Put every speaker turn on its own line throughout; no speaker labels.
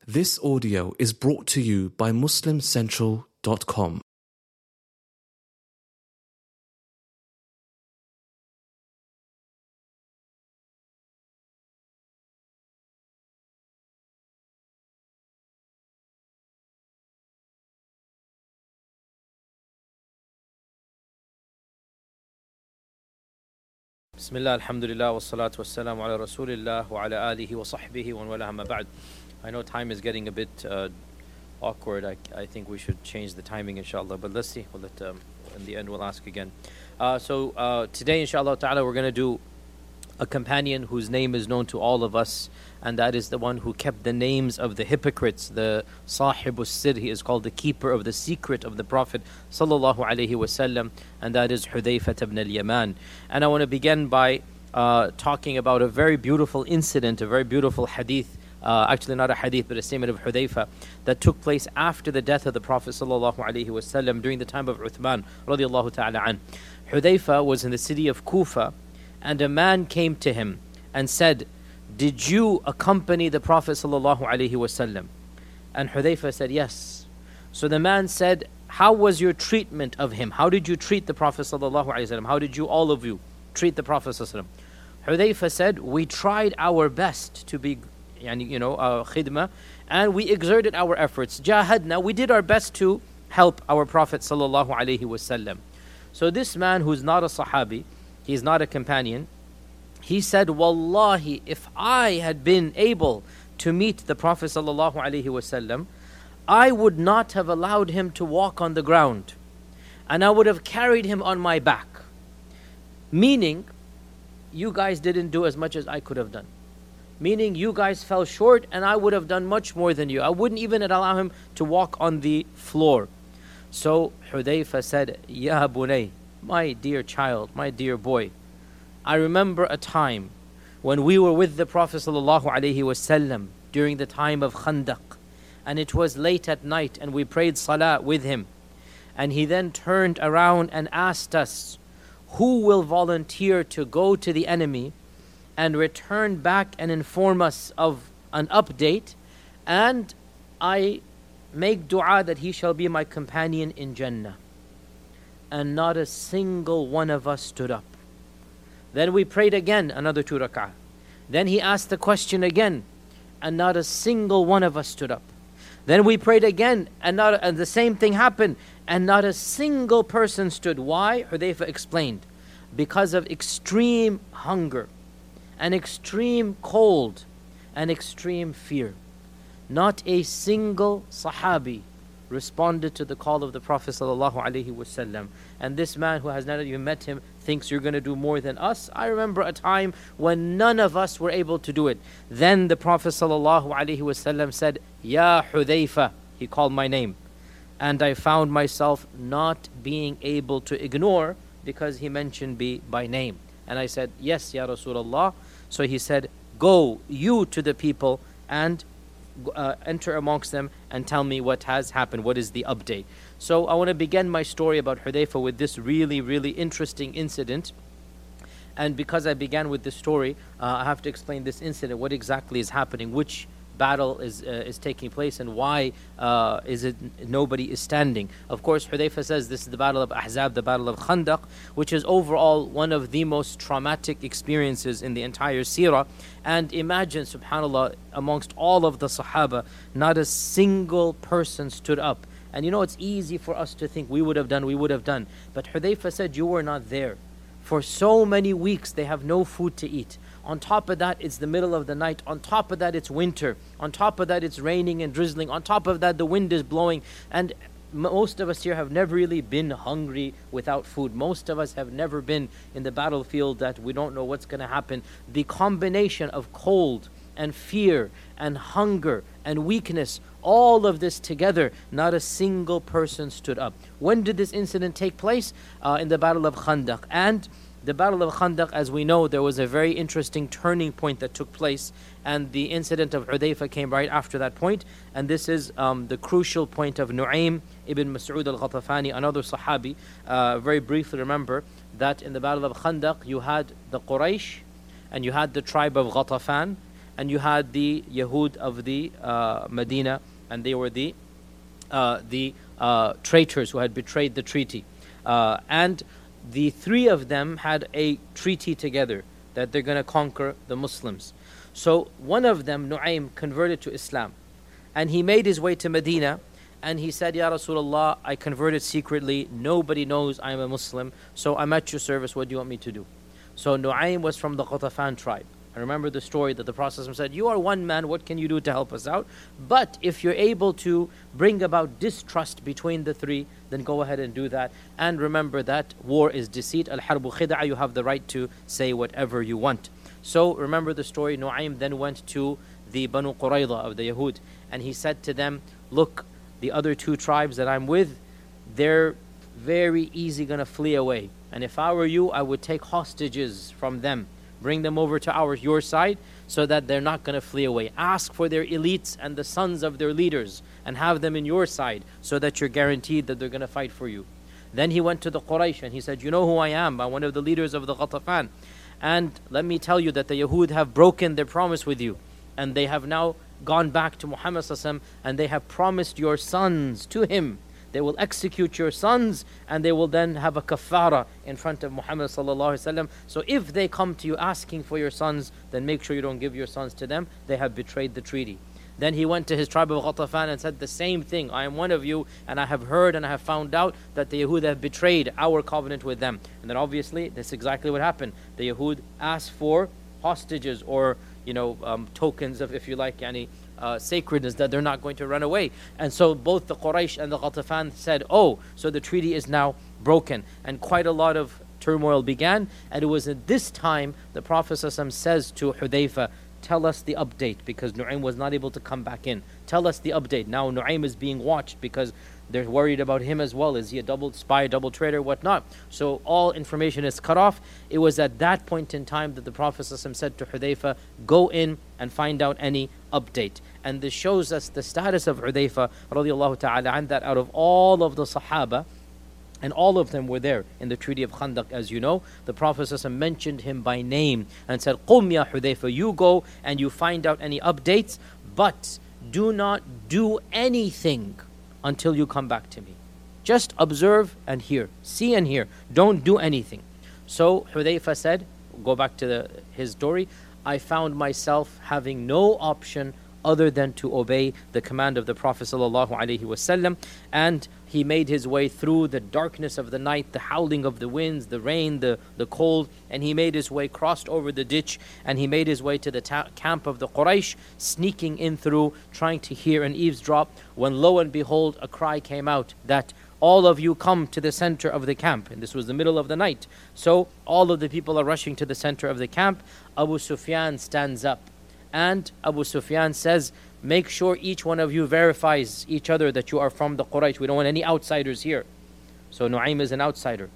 This audio is brought to you by MuslimCentral.com.
Bismillah, alhamdulillah, wa salatu wa salam ala rasulillah wa ala alihi wa sahbihi wa wala amma ba'd. I know time is getting a bit awkward. I think we should change the timing, inshallah, but let's see. We'll in the end, we'll ask again. So today, inshallah ta'ala, we're going to do a companion whose name is known to all of us, and that is the one who kept the names of the hypocrites, the Sahibus Sir. He is called the keeper of the secret of the Prophet sallallahu alaihi wasallam, and that is Hudayfa ibn al-Yaman. And I want to begin by talking about a very beautiful incident, a very beautiful hadith, actually not a hadith but a statement of Hudayfa that took place after the death of the Prophet sallallahu alaihi wasallam during the time of Uthman radiallahu ta'ala an. Hudayfa was in the city of Kufa, and a man came to him and said, "Did you accompany the Prophet sallallahu alaihi wasallam?" And Hudayfa said, "Yes." So the man said, "How was your treatment of him? How did you treat the Prophet sallallahu alaihi wasallam? How did you, all of you, treat the Prophet sallallahu alaihi wasallam?" Hudayfa said, "We tried our best to be, khidmah, and we exerted our efforts. Jahadna, we did our best to help our Prophet sallallahu alaihi wasallam." So this man, who's not a Sahabi, he's not a companion, he said, "Wallahi, if I had been able to meet the Prophet sallallahu alaihi wasallam, I would not have allowed him to walk on the ground, and I would have carried him on my back." Meaning, you guys didn't do as much as I could have done. Meaning, you guys fell short, and I would have done much more than you. I wouldn't even allow him to walk on the floor. So Hudayfa said, "Ya bunay, my dear child, my dear boy, I remember a time when we were with the Prophet sallallahu alaihi wasallam during the time of Khandaq, and it was late at night, and we prayed salah with him, and he then turned around and asked us, who will volunteer to go to the enemy and return back and inform us of an update, and I make dua that he shall be my companion in Jannah." And not a single one of us stood up. Then we prayed again, another 2 rak'ah. Then he asked the question again, and not a single one of us stood up. Then we prayed again, and the same thing happened, and not a single person stood. Why? Hudayfa explained, because of extreme hunger, and extreme cold, and extreme fear. Not a single Sahabi responded to the call of the Prophet sallallahu alaihi wasallam. And this man who has not even met him thinks you're going to do more than us. I remember a time when none of us were able to do it. Then the Prophet sallallahu alaihi wasallam said, "Ya Hudayfa," he called my name, and I found myself not being able to ignore because he mentioned me by name. And I said, "Yes, Ya Rasulullah." So he said, "Go you to the people and enter amongst them and tell me what has happened, what is the update." So I want to begin my story about Hudayfa with this really, really interesting incident. And because I began with this story, I have to explain this incident, what exactly is happening, which battle is taking place, and why is it nobody is standing. Of course, Hudayfa says this is the battle of Ahzab, the battle of Khandaq, which is overall one of the most traumatic experiences in the entire seerah. And imagine, subhanAllah, amongst all of the Sahaba, not a single person stood up. And it's easy for us to think we would have done. But Hudayfa said, you were not there. For so many weeks, they have no food to eat. On top of that, it's the middle of the night. On top of that, it's winter. On top of that, it's raining and drizzling. On top of that, the wind is blowing. And most of us here have never really been hungry without food. Most of us have never been in the battlefield that we don't know what's going to happen. The combination of cold and fear and hunger and weakness, all of this together, not a single person stood up. When did this incident take place? In the Battle of Khandaq. And the Battle of Khandaq, as we know, there was a very interesting turning point that took place, and the incident of Hudayfa came right after that point. And this is the crucial point of Nu'aym ibn Mas'ud al-Ghatafani, another Sahabi. Very briefly remember that in the Battle of Khandaq, you had the Quraysh, and you had the tribe of Ghatafan, and you had the Yahud of the Medina, and they were the traitors who had betrayed the treaty. And the three of them had a treaty together that they're going to conquer the Muslims. So one of them, Nu'aym, converted to Islam. And he made his way to Medina, and he said, Ya Rasulullah, I converted secretly. Nobody knows I am a Muslim, so I'm at your service. What do you want me to do? So Nu'aym was from the Ghatafan tribe. I remember the story that the Prophet said, you are one man, what can you do to help us out? But if you're able to bring about distrust between the three, then go ahead and do that. And remember that war is deceit. Al-harbu khid'a, you have the right to say whatever you want. So remember the story, Nu'aym then went to the Banu Qurayza of the Yahud, and he said to them, look, the other two tribes that I'm with, they're very easy going to flee away. And if I were you, I would take hostages from them. Bring them over to your side so that they're not going to flee away. Ask for their elites and the sons of their leaders and have them in your side so that you're guaranteed that they're going to fight for you. Then he went to the Quraysh and he said, you know who I am? I'm one of the leaders of the Ghatafan. And let me tell you that the Yahud have broken their promise with you. And they have now gone back to Muhammad ﷺ, and they have promised your sons to him. They will execute your sons, and they will then have a kafara in front of Muhammad ﷺ. So if they come to you asking for your sons, then make sure you don't give your sons to them. They have betrayed the treaty. Then he went to his tribe of Ghatafan and said the same thing. I am one of you, and I have heard and I have found out that the Yahud have betrayed our covenant with them. And then obviously, that's exactly what happened. The Yahud asked for hostages or tokens of, if you like, sacredness, that they're not going to run away. And so both the Quraysh and the Ghatafan said, oh, so the treaty is now broken. And quite a lot of turmoil began. And it was at this time the Prophet ﷺ says to Hudayfa, tell us the update, because Nu'aym was not able to come back in. Tell us the update. Now Nu'aym is being watched because they're worried about him as well. Is he a double spy, double traitor, whatnot? So all information is cut off. It was at that point in time that the Prophet ﷺ said to Hudayfa, go in and find out any update. And this shows us the status of Hudayfa radiallahu ta'ala an, that out of all of the Sahaba, and all of them were there in the Treaty of Khandaq, as you know, the Prophet ﷺ mentioned him by name and said, Qum ya Hudayfa, you go and you find out any updates, but do not do anything until you come back to me. Just observe and hear. See and hear. Don't do anything. So Hudayfa said, go back to his story, I found myself having no option other than to obey the command of the Prophet ﷺ. And he made his way through the darkness of the night, the howling of the winds, the rain, the cold, and he made his way, crossed over the ditch, and he made his way to the camp of the Quraysh, sneaking in through, trying to hear and eavesdrop, when lo and behold, a cry came out that all of you come to the center of the camp. And this was the middle of the night. So all of the people are rushing to the center of the camp. Abu Sufyan stands up, and Abu Sufyan says, make sure each one of you verifies each other that you are from the Quraysh. We don't want any outsiders here. So Nu'aym is an outsider.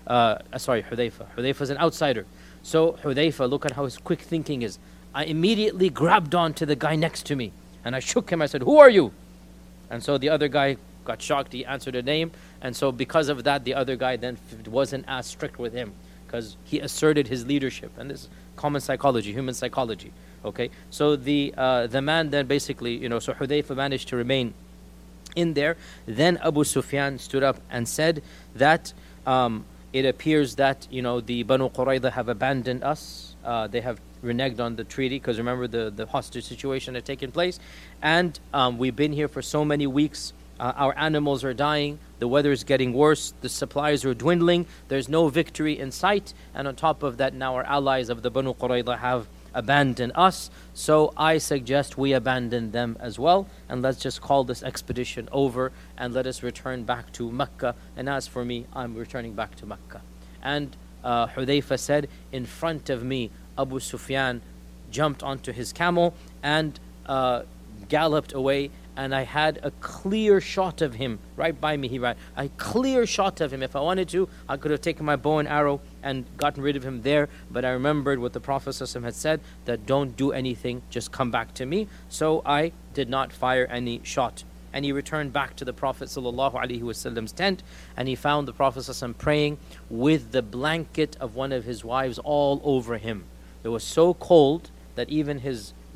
Hudayfa. Hudayfa is an outsider. So Hudayfa, look at how his quick thinking is. I immediately grabbed on to the guy next to me, and I shook him. I said, who are you? And so the other guy got shocked. He answered a name. And so because of that, the other guy then wasn't as strict with him, because he asserted his leadership. And this is common psychology, human psychology. Okay, so the man then basically, so Hudayfa managed to remain in there. Then Abu Sufyan stood up and said that it appears that, the Banu Qurayza have abandoned us. They have reneged on the treaty, because remember the hostage situation had taken place. And we've been here for so many weeks. Our animals are dying. The weather is getting worse. The supplies are dwindling. There's no victory in sight. And on top of that, now our allies of the Banu Qurayza have abandon us. So I suggest we abandon them as well, and let's just call this expedition over and let us return back to Mecca. And as for me, I'm returning back to Mecca. And Hudayfa said, in front of me, Abu Sufyan jumped onto his camel and galloped away, and I had a clear shot of him right by me. He ran a clear shot of him. If I wanted to, I could have taken my bow and arrow and gotten rid of him there, but I remembered what the Prophet ﷺ had said, that don't do anything, just come back to me. So I did not fire any shot. And he returned back to the Prophet ﷺ's tent, and he found the Prophet ﷺ praying with the blanket of one of his wives all over him. It was so cold that even his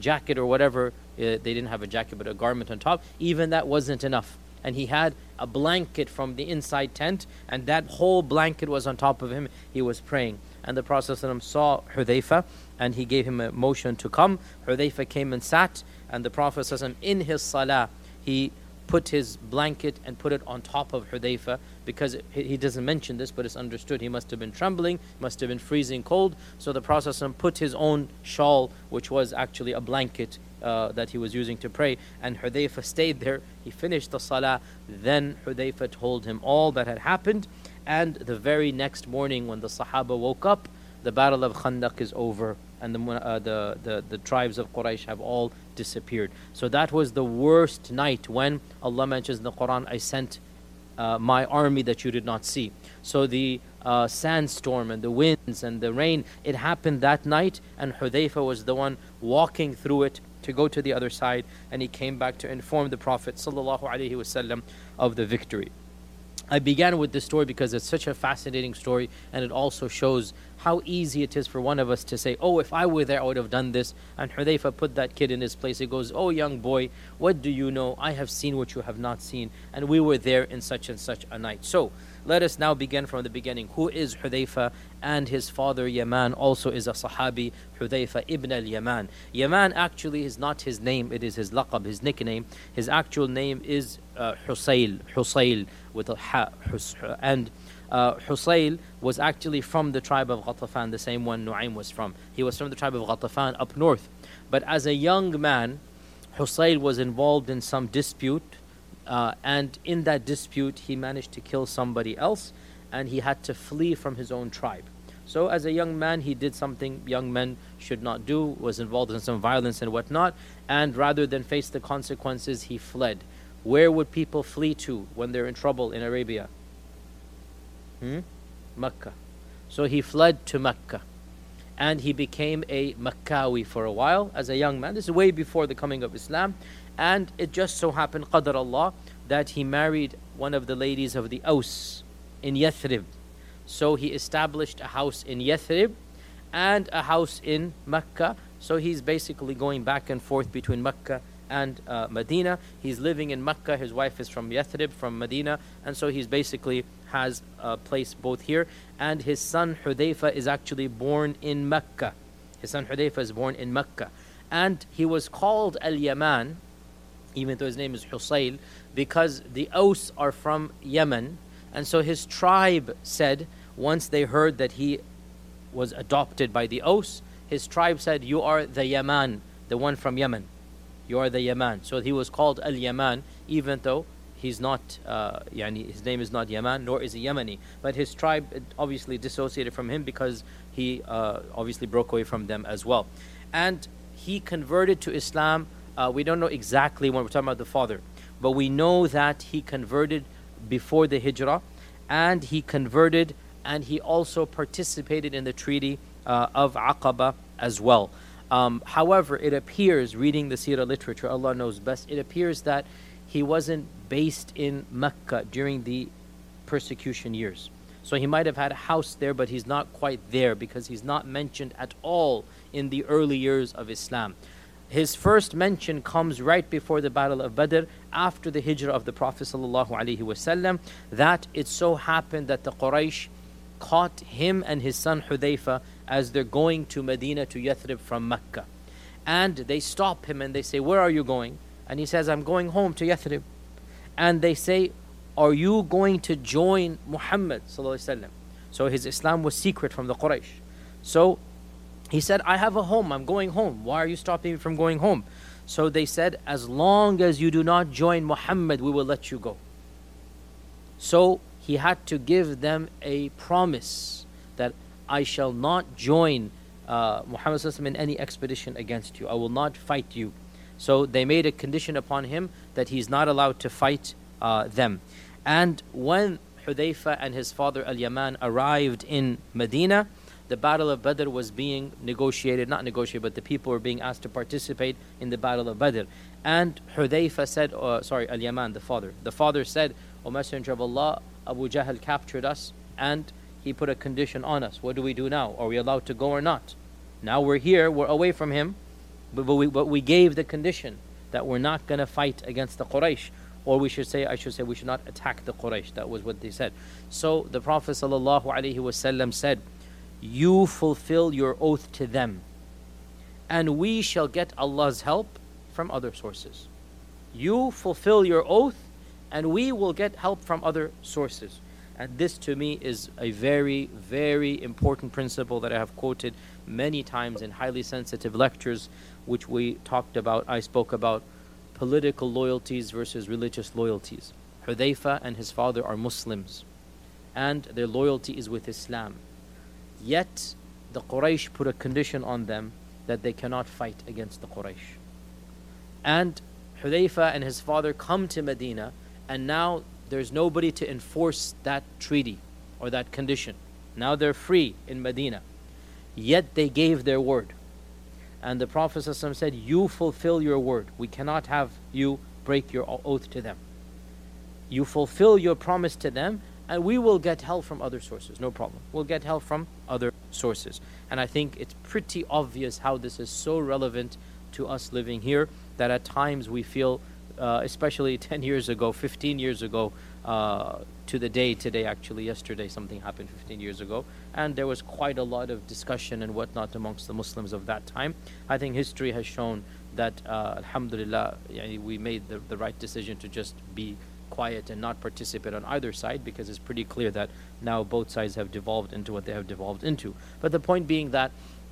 jacket or whatever. They didn't have a jacket, but a garment on top. Even that wasn't enough. And he had a blanket from the inside tent, and that whole blanket was on top of him. He was praying. And the Prophet ﷺ saw Hudayfa, and he gave him a motion to come. Hudayfa came and sat, and the Prophet ﷺ, in his salah, he put his blanket and put it on top of Hudayfa, because he doesn't mention this, but it's understood. He must have been trembling, must have been freezing cold. So the Prophet ﷺ put his own shawl, which was actually a blanket that he was using to pray, and Hudayfa stayed there. He finished the salah. Then Hudayfa told him all that had happened. And the very next morning, when the Sahaba woke up, the battle of Khandaq is over, and the tribes of Quraysh have all disappeared. So that was the worst night, when Allah mentions in the Quran, I sent my army that you did not see. So the sandstorm and the winds and the rain, it happened that night, and Hudayfa was the one walking through it to go to the other side, and he came back to inform the Prophet ﷺ of the victory. I began with this story because it's such a fascinating story, and it also shows how easy it is for one of us to say, oh, if I were there, I would have done this. And Hudayfa put that kid in his place. He goes, oh, young boy, what do you know? I have seen what you have not seen, and we were there in such and such a night. So let us now begin from the beginning. Who is Hudayfa? And his father Yaman also is a Sahabi, Hudayfa ibn al-Yaman. Yaman actually is not his name, it is his laqab, his nickname. His actual name is Husayl with a ha, and Husayl was actually from the tribe of Ghatafan, the same one Nu'aym was from. He was from the tribe of Ghatafan up north. But as a young man, Husayl was involved in some dispute, and in that dispute he managed to kill somebody else, and he had to flee from his own tribe. So as a young man, he did something young men should not do, was involved in some violence and whatnot, and rather than face the consequences, he fled. Where would people flee to when they're in trouble in Arabia? Mecca. So he fled to Mecca, and he became a Meccawi for a while as a young man. This is way before the coming of Islam, and it just so happened, Qadar Allah, that he married one of the ladies of the Aus in Yathrib. So he established a house in Yathrib and a house in Mecca. So he's basically going back and forth between Mecca and Medina. He's living in Mecca. His wife is from Yathrib, from Medina, and so he's basically has a place both here. And his son Hudayfa is actually born in Mecca. His son Hudayfa is born in Mecca, and he was called Al-Yaman, even though his name is Husayl, because the Aus are from Yemen. And so his tribe said, once they heard that he was adopted by the Aus, his tribe said, you are the Yaman, the one from Yemen. You are the Yaman. So he was called Al-Yaman, even though he's not, his name is not Yaman, nor is he Yemeni. But his tribe obviously dissociated from him because he obviously broke away from them as well. And he converted to Islam. We don't know exactly when we're talking about the father, but we know that he converted before the Hijrah, and he converted, and he also participated in the treaty of Aqaba as well. However, it appears, reading the Seerah literature, Allah knows best, it appears that he wasn't based in Mecca during the persecution years. So he might have had a house there, but he's not quite there because he's not mentioned at all in the early years of Islam. His first mention comes right before the Battle of Badr, after the Hijrah of the Prophet ﷺ, that it so happened that the Quraysh caught him and his son Hudayfa as they're going to Medina, to Yathrib from Mecca. And they stop him and they say, where are you going? And he says, I'm going home to Yathrib. And they say, are you going to join Muhammad ﷺ? So his Islam was secret from the Quraysh. So he said, I have a home, I'm going home. Why are you stopping me from going home? So they said, as long as you do not join Muhammad, we will let you go. So he had to give them a promise that I shall not join Muhammad in any expedition against you. I will not fight you. So they made a condition upon him that he's not allowed to fight them. And when Hudayfa and his father Al-Yaman arrived in Medina, the Battle of Badr was being negotiated, not negotiated, but the people were being asked to participate in the Battle of Badr. And Hudayfa said, Al-Yaman, the father said, O Messenger of Allah, Abu Jahl captured us and he put a condition on us. What do we do now? Are we allowed to go or not? Now we're here, we're away from him. But we gave the condition that we're not going to fight against the Quraysh. Or I should say, we should not attack the Quraysh. That was what they said. So the Prophet ﷺ said, you fulfill your oath to them, and we shall get Allah's help from other sources. You fulfill your oath, and we will get help from other sources. And this to me is a very, very important principle that I have quoted many times in highly sensitive lectures, which we talked about. I spoke about political loyalties versus religious loyalties. Hudayfa and his father are Muslims, and their loyalty is with Islam. Yet the Quraysh put a condition on them that they cannot fight against the Quraysh. And Hudayfa and his father come to Medina, and now there's nobody to enforce that treaty or that condition. Now they're free in Medina. Yet they gave their word. And the Prophet ﷺ said, you fulfill your word. We cannot have you break your oath to them. You fulfill your promise to them, and we will get help from other sources. No problem. We'll get help from other sources. And I think it's pretty obvious how this is so relevant to us living here, that at times we feel, especially 10 years ago, 15 years ago, to the day today, actually yesterday something happened 15 years ago, and there was quite a lot of discussion and whatnot amongst the Muslims of that time. I think history has shown that alhamdulillah, we made the right decision to just be quiet and not participate on either side, because it's pretty clear that now both sides have devolved into what they have devolved into. But the point being that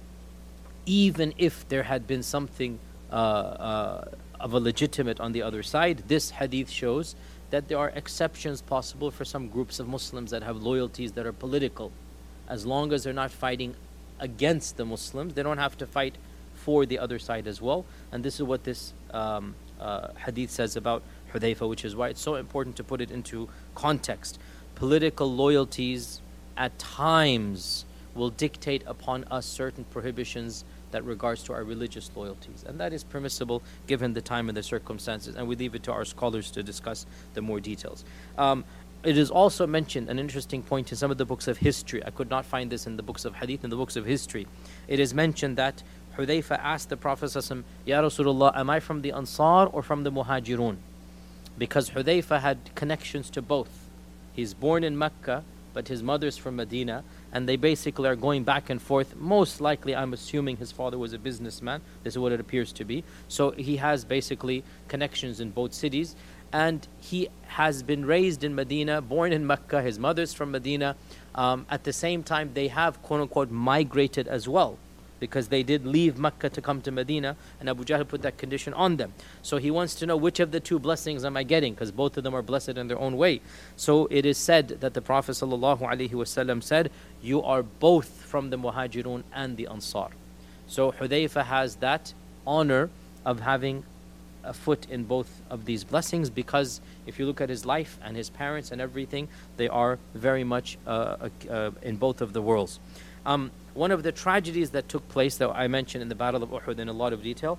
even if there had been something of a legitimate on the other side, this hadith shows that there are exceptions possible for some groups of Muslims that have loyalties that are political. As long as they're not fighting against the Muslims, they don't have to fight for the other side as well. And this is what this hadith says about Hudayfa, which is why it's so important to put it into context. Political loyalties at times will dictate upon us certain prohibitions that regards to our religious loyalties, and that is permissible given the time and the circumstances, and we leave it to our scholars to discuss the more details. It is also mentioned, an interesting point, in some of the books of history. I could not find this in the books of hadith. In the books of history, it is mentioned that Hudayfa asked the Prophet ﷺ, Ya Rasulullah, am I from the Ansar or from the Muhajirun? Because Hudayfa had connections to both. He's born in Mecca, but his mother's from Medina, and they basically are going back and forth. Most likely, I'm assuming his father was a businessman. This is what it appears to be. So he has basically connections in both cities, and he has been raised in Medina, born in Mecca. His mother's from Medina. At the same time, they have quote-unquote migrated as well, because they did leave Mecca to come to Medina, and Abu Jahl put that condition on them. So he wants to know, which of the two blessings am I getting? Because both of them are blessed in their own way. So it is said that the Prophet ﷺ said, you are both from the Muhajirun and the Ansar. So Hudayfa has that honor of having a foot in both of these blessings, because if you look at his life and his parents and everything, they are very much in both of the worlds. One of the tragedies that took place, that I mentioned in the Battle of Uhud in a lot of detail,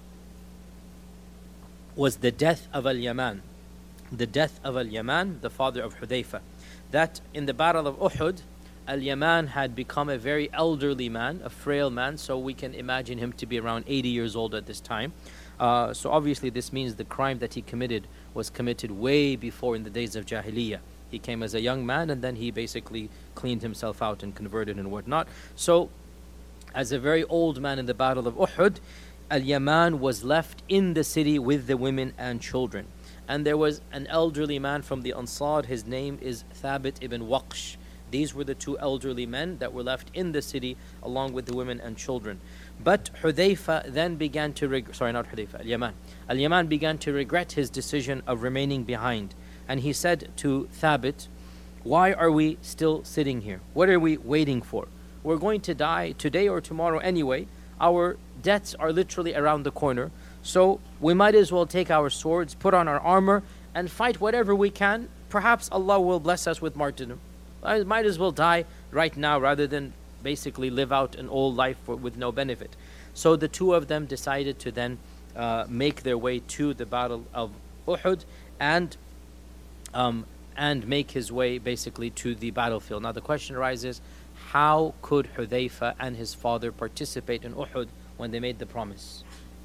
was the death of Al-Yaman. The death of Al-Yaman, the father of Hudayfa. That in the Battle of Uhud, Al-Yaman had become a very elderly man, a frail man, so we can imagine him to be around 80 years old at this time. So obviously this means the crime that he committed was committed way before, in the days of Jahiliyyah. He came as a young man, and then he basically cleaned himself out and converted and whatnot. So, as a very old man in the Battle of Uhud, Al-Yaman was left in the city with the women and children. And there was an elderly man from the Ansar. His name is Thabit ibn Waqsh. These were the two elderly men that were left in the city along with the women and children. But Hudayfa then began to Al-Yaman. Al-Yaman began to regret his decision of remaining behind. And he said to Thabit, why are we still sitting here? What are we waiting for? We're going to die today or tomorrow anyway. Our deaths are literally around the corner. So we might as well take our swords, put on our armor, and fight whatever we can. Perhaps Allah will bless us with martyrdom. I might as well die right now rather than basically live out an old life with no benefit. So the two of them decided to then make their way to the Battle of Uhud and make his way basically to the battlefield. Now the question arises, how could Hudayfa and his father participate in Uhud when they made the promise?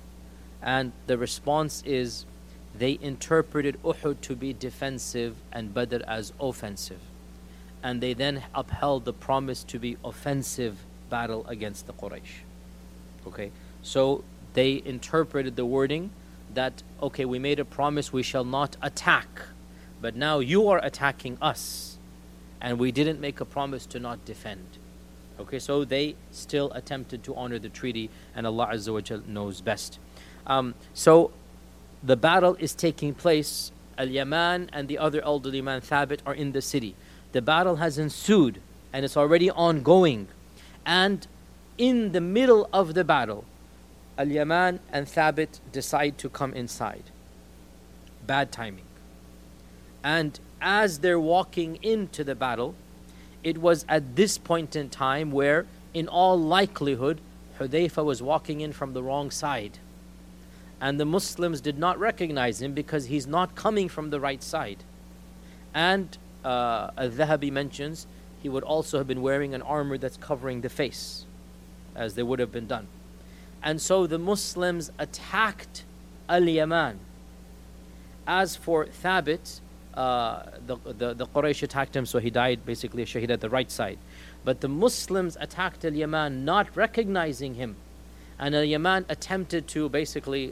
And the response is they interpreted Uhud to be defensive and Badr as offensive. And they then upheld the promise to be offensive battle against the Quraysh. Okay, so they interpreted the wording that, okay, we made a promise we shall not attack, but now you are attacking us, and we didn't make a promise to not defend. Okay, so they still attempted to honor the treaty, and Allah Azza wa Jal knows best. So the battle is taking place. Al-Yaman and the other elderly man, Thabit, are in the city. The battle has ensued, and it's already ongoing. And in the middle of the battle, Al-Yaman and Thabit decide to come inside. Bad timing. And as they're walking into the battle, it was at this point in time where, in all likelihood, Hudayfa was walking in from the wrong side. And the Muslims did not recognize him because he's not coming from the right side. And Al-Dhahabi mentions he would also have been wearing an armor that's covering the face, as they would have been done. And so the Muslims attacked Al-Yaman. As for Thabit, the Quraysh attacked him, so he died basically a shaheed at the right side. But the Muslims attacked Al-Yaman, not recognizing him. And Al-Yaman attempted to basically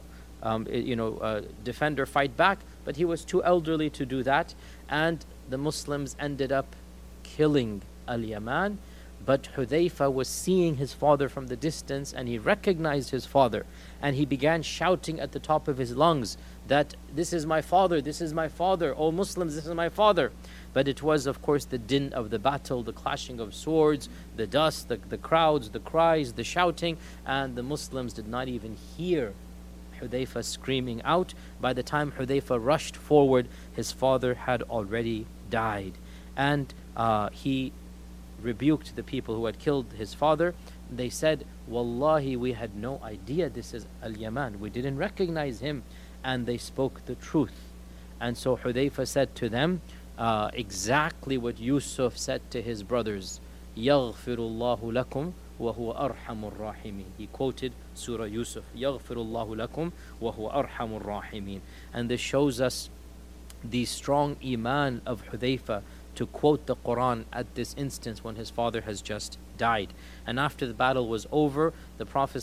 defend or fight back, but he was too elderly to do that. And the Muslims ended up killing Al-Yaman. But Hudayfa was seeing his father from the distance, and he recognized his father. And he began shouting at the top of his lungs that, "This is my father, this is my father, O Muslims, this is my father." But it was, of course, the din of the battle, the clashing of swords, the dust, the crowds, the cries, the shouting, and the Muslims did not even hear Hudayfa screaming out. By the time Hudayfa rushed forward, his father had already died. And he rebuked the people who had killed his father. They said, "Wallahi, we had no idea this is Al-Yaman. We didn't recognize him." And they spoke the truth. And so Hudayfa said to them exactly what Yusuf said to his brothers, يَغْفِرُ اللَّهُ لَكُمْ وَهُوَ أَرْحَمُ الرَّاحِمِينَ. He quoted Surah Yusuf, يَغْفِرُ اللَّهُ لَكُمْ وَهُوَ أَرْحَمُ الرَّاحِمِينَ. And this shows us the strong iman of Hudayfa to quote the Quran at this instance when his father has just died. And after the battle was over, the Prophet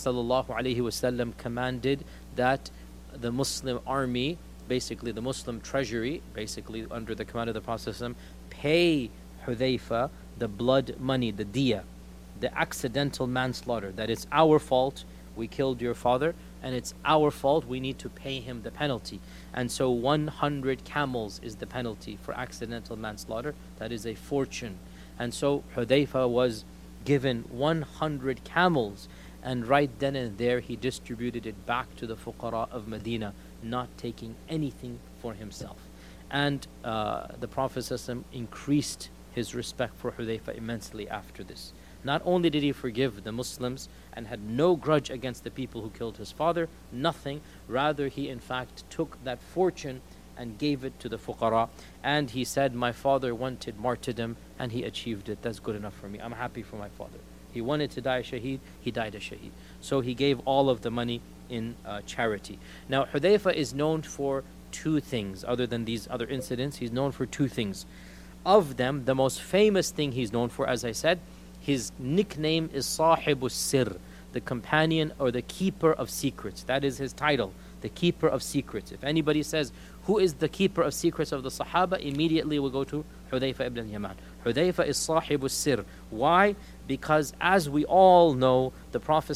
ﷺ commanded that the Muslim army, basically the Muslim treasury, basically under the command of the Prophet ﷺ, pay Hudayfa the blood money, the diya, the accidental manslaughter, that it's our fault we killed your father, and it's our fault we need to pay him the penalty. And so 100 camels is the penalty for accidental manslaughter. That is a fortune. And so Hudayfa was given 100 camels, and right then and there he distributed it back to the fuqara of Medina, not taking anything for himself. And the Prophet ﷺ increased his respect for Hudayfa immensely after this. Not only did he forgive the Muslims and had no grudge against the people who killed his father, nothing, rather he in fact took that fortune and gave it to the fuqara. And he said, "My father wanted martyrdom and he achieved it. That's good enough for me. I'm happy for my father. He wanted to die a shaheed, he died a shaheed." So he gave all of the money in charity. Now Hudayfa is known for two things. Other than these other incidents, he's known for two things. Of them, the most famous thing he's known for, as I said, his nickname is Sahibus Sir, the companion or the keeper of secrets. That is his title, the keeper of secrets. If anybody says, who is the keeper of secrets of the Sahaba, immediately we'll go to Hudayfa ibn Yaman. Hudayfa is Sahibus Sir. Why? Because as we all know, the Prophet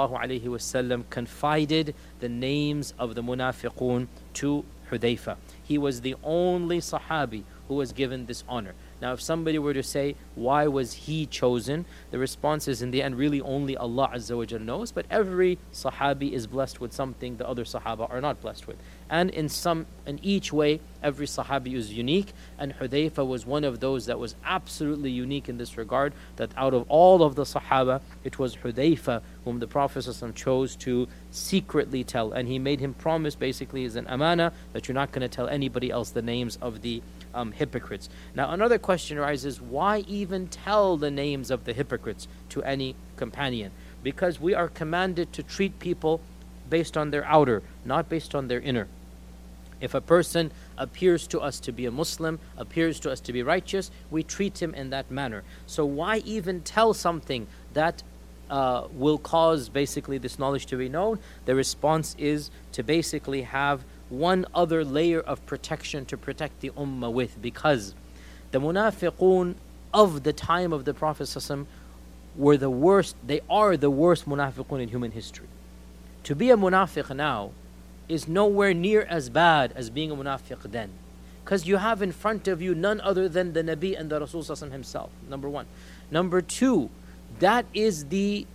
ﷺ confided the names of the munafiqun to Hudayfa. He was the only Sahabi who was given this honor. Now, if somebody were to say, why was he chosen? The response is, in the end, really only Allah Azza wa Jal knows. But every Sahabi is blessed with something the other Sahaba are not blessed with. And in each way, every Sahabi is unique. And Hudayfa was one of those that was absolutely unique in this regard, that out of all of the Sahaba, it was Hudayfa whom the Prophet ﷺ chose to secretly tell. And he made him promise, basically, as an amana, that you're not going to tell anybody else the names of the hypocrites. Now another question arises, why even tell the names of the hypocrites to any companion? Because we are commanded to treat people based on their outer, not based on their inner. If a person appears to us to be a Muslim, appears to us to be righteous, we treat him in that manner. So why even tell something that will cause basically this knowledge to be known? The response is to basically have one other layer of protection to protect the ummah with, because the munafiqun of the time of the Prophet ﷺ were the worst. They are the worst munafiqun in human history. To be a munafiq now is nowhere near as bad as being a munafiq then, because you have in front of you none other than the Nabi and the Rasul ﷺ himself, number one. Number two, that is the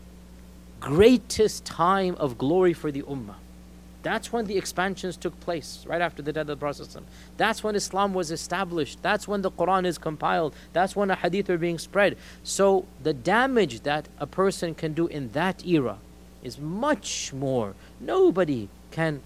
greatest time of glory for the ummah. That's when the expansions took place, right after the death of the Prophet ﷺ. That's when Islam was established. That's when the Quran is compiled. That's when a hadith are being spread. So the damage that a person can do in that era is much more. Nobody can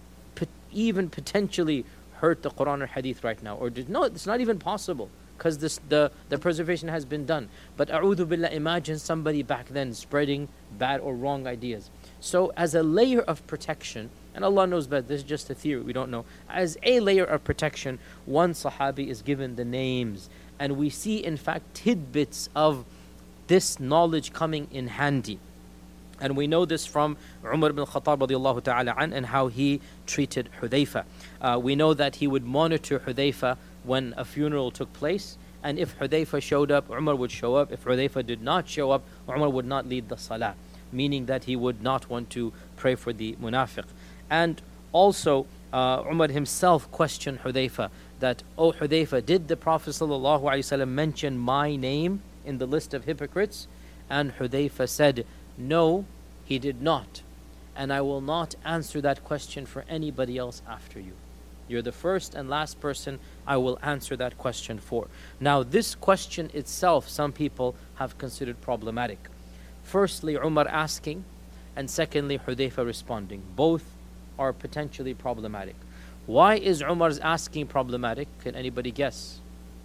even potentially hurt the Quran or hadith right now. No, it's not even possible, because the preservation has been done. But a'udhu billah, imagine somebody back then spreading bad or wrong ideas. So as a layer of protection, and Allah knows best, this is just a theory, we don't know. As a layer of protection, one Sahabi is given the names. And we see in fact tidbits of this knowledge coming in handy. And we know this from Umar ibn Khattab radiallahu ta'ala an, and how he treated Hudayfa. We know that he would monitor Hudayfa when a funeral took place. And if Hudayfa showed up, Umar would show up. If Hudayfa did not show up, Umar would not lead the salah, meaning that he would not want to pray for the munafiq. And also, Umar himself questioned Hudayfa that, "Oh Hudayfa, did the Prophet ﷺ mention my name in the list of hypocrites?" And Hudayfa said, "No, he did not. And I will not answer that question for anybody else after you. You're the first and last person I will answer that question for." Now, this question itself, some people have considered problematic. Firstly, Umar asking, and secondly, Hudayfa responding. Both are potentially problematic. Why is Umar's asking problematic? Can anybody guess?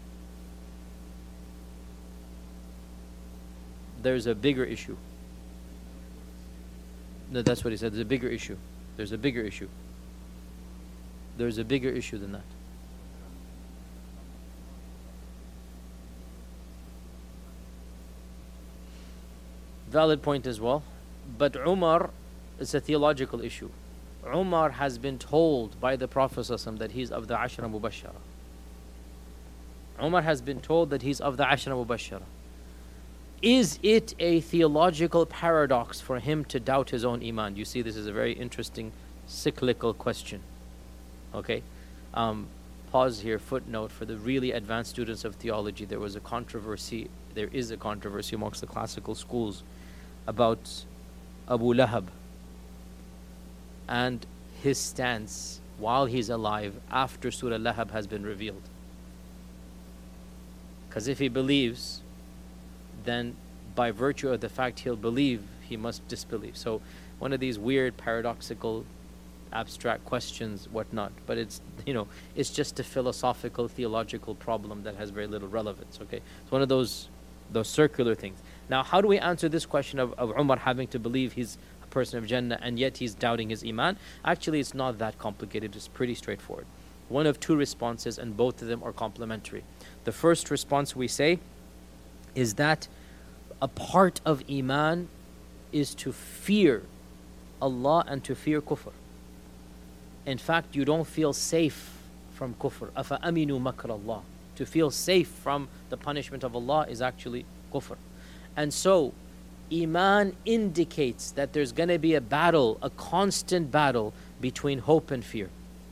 There's a bigger issue. No, that's what he said. There's a bigger issue. There's a bigger issue. There's a bigger issue than that. Valid point as well. But Umar, it's a theological issue. Umar has been told by the Prophet ﷺ that he's of the Ashra Mubashara. Umar has been told that he's of the Ashra Mubashara. Is it a theological paradox for him to doubt his own iman? You see, this is a very interesting cyclical question. Okay? Pause here, footnote, for the really advanced students of theology. There is a controversy amongst the classical schools about Abu Lahab and his stance while he's alive after Surah Lahab has been revealed. Because if he believes, then by virtue of the fact he'll believe, he must disbelieve. So one of these weird, paradoxical, abstract questions, whatnot. But it's just a philosophical, theological problem that has very little relevance. Okay, it's one of those circular things. Now, how do we answer this question of Umar having to believe he's a person of Jannah and yet he's doubting his iman? Actually, it's not that complicated. It's pretty straightforward. One of two responses, and both of them are complementary. The first response we say is that a part of iman is to fear Allah and to fear kufr. In fact, you don't feel safe from kufr. Afa aminu makr Allah. To feel safe from the punishment of Allah is actually kufr. And so, iman indicates that there's going to be a battle, a constant battle between hope and fear.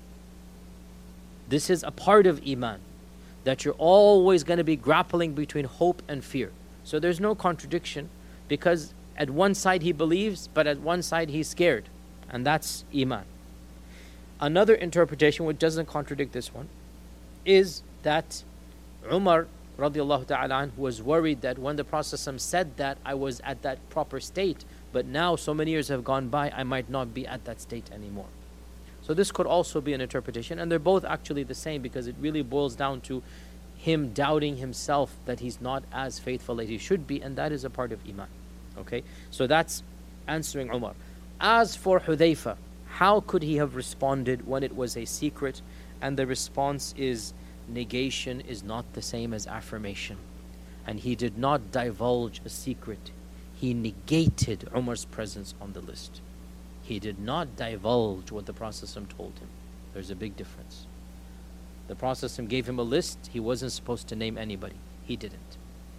This is a part of iman, that you're always going to be grappling between hope and fear. So there's no contradiction, because at one side he believes, but at one side he's scared. And that's iman. Another interpretation, which doesn't contradict this one, is that Umar radiallahu ta'ala was worried that when the Prophet said that, I was at that proper state, but now so many years have gone by, I might not be at that state anymore. So this could also be an interpretation, and they're both actually the same, because it really boils down to him doubting himself that he's not as faithful as he should be, and that is a part of iman. Okay, so that's answering Umar. As for Hudayfa, how could he have responded when it was a secret? And the response is, negation is not the same as affirmation. And he did not divulge a secret. He negated Umar's presence on the list. He did not divulge what the Prophet ﷺ told him. There's a big difference. The Prophet ﷺ gave him a list. He wasn't supposed to name anybody. He didn't.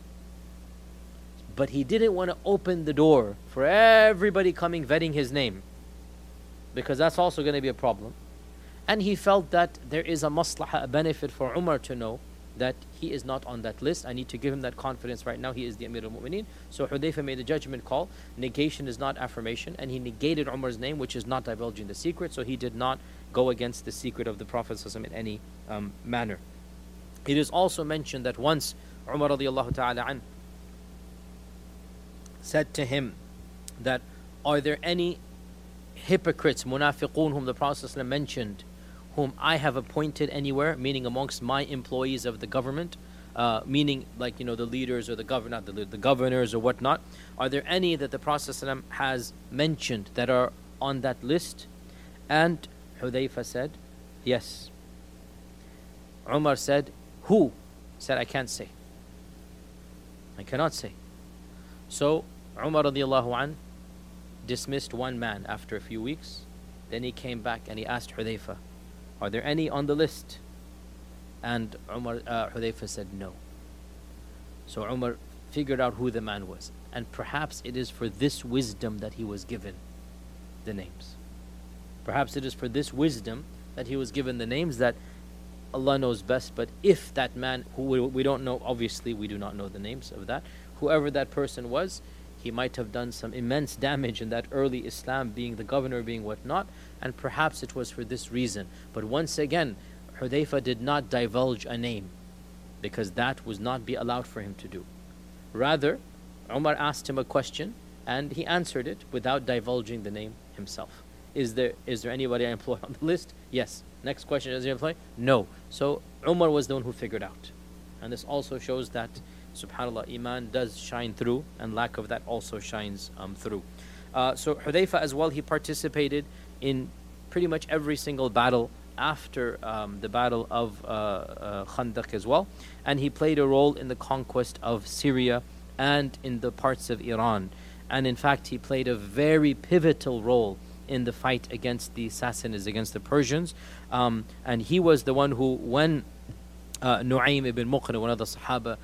But he didn't want to open the door for everybody coming vetting his name, because that's also going to be a problem. And he felt that there is a maslahah, a benefit for Umar to know that he is not on that list. I need to give him that confidence right now. He is the Amir al-Mu'mineen. So Hudayfa made a judgment call. Negation is not affirmation. And he negated Umar's name, which is not divulging the secret. So he did not go against the secret of the Prophet ﷺ in any manner. It is also mentioned that once Umar radiallahu ta'ala an said to him that, are there any hypocrites, munafiqun, whom the Prophet ﷺ mentioned, whom I have appointed anywhere, meaning amongst my employees of the government, meaning like, the leaders or the governors or whatnot, are there any that the Prophet ﷺ has mentioned that are on that list? And Hudayfa said, yes. Umar said, who? Said, I can't say. I cannot say. So Umar radiallahu an dismissed one man after a few weeks. Then he came back and he asked Hudayfa, are there any on the list? And Hudayfa said no. So Umar figured out who the man was. And perhaps it is for this wisdom that he was given the names. Perhaps it is for this wisdom that he was given the names, that Allah knows best. But if that man, who we don't know, obviously we do not know the names of that, whoever that person was, he might have done some immense damage in that early Islam, being the governor, being whatnot, and perhaps it was for this reason. But once again, Hudayfa did not divulge a name, because that was not be allowed for him to do. Rather, Umar asked him a question and he answered it without divulging the name himself. Is there anybody I employ on the list? Yes. Next question, is there employee? No. So Umar was the one who figured out. And this also shows that, subhanAllah, Iman does shine through, and lack of that also shines through. So Hudayfa as well, he participated in pretty much every single battle after the battle of Khandaq as well. And he played a role in the conquest of Syria and in the parts of Iran. And in fact, he played a very pivotal role in the fight against the Sassanids, against the Persians. And he was the one who, when Nu'aym ibn Muqrin, one of the Sahaba,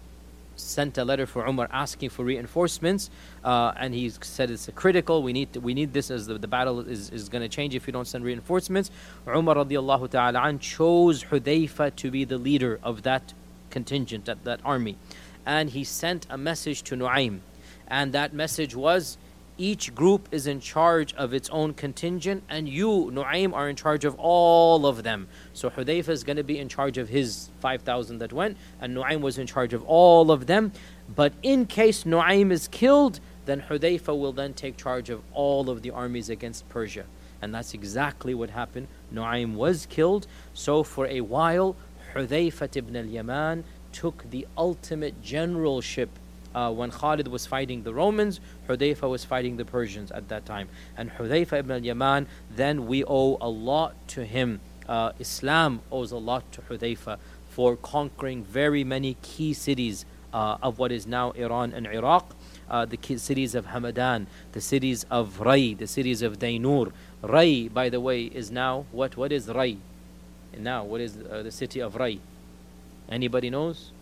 sent a letter for Umar asking for reinforcements, and he said it's critical, we need this, as the battle is going to change if you don't send reinforcements. Umar radiallahu ta'ala an chose Hudayfa to be the leader of that contingent, that army. And he sent a message to Nu'aym, and that message was, each group is in charge of its own contingent, and you, Nu'aym, are in charge of all of them. So Hudayfa is going to be in charge of his 5,000 that went, and Nu'aym was in charge of all of them. But in case Nu'aym is killed, then Hudayfa will then take charge of all of the armies against Persia. And that's exactly what happened. Nu'aym was killed. So for a while, Hudayfa ibn al-Yaman took the ultimate generalship. When Khalid was fighting the Romans, Hudayfa was fighting the Persians at that time. And Hudayfa ibn al-Yaman, then we owe a lot to him. Islam owes a lot to Hudayfa for conquering very many key cities of what is now Iran and Iraq. The key cities of Hamadan, the cities of Ray, the cities of Dainur. Ray, by the way, is now, what is Ray? And now, what is the city of Ray? Anybody knows?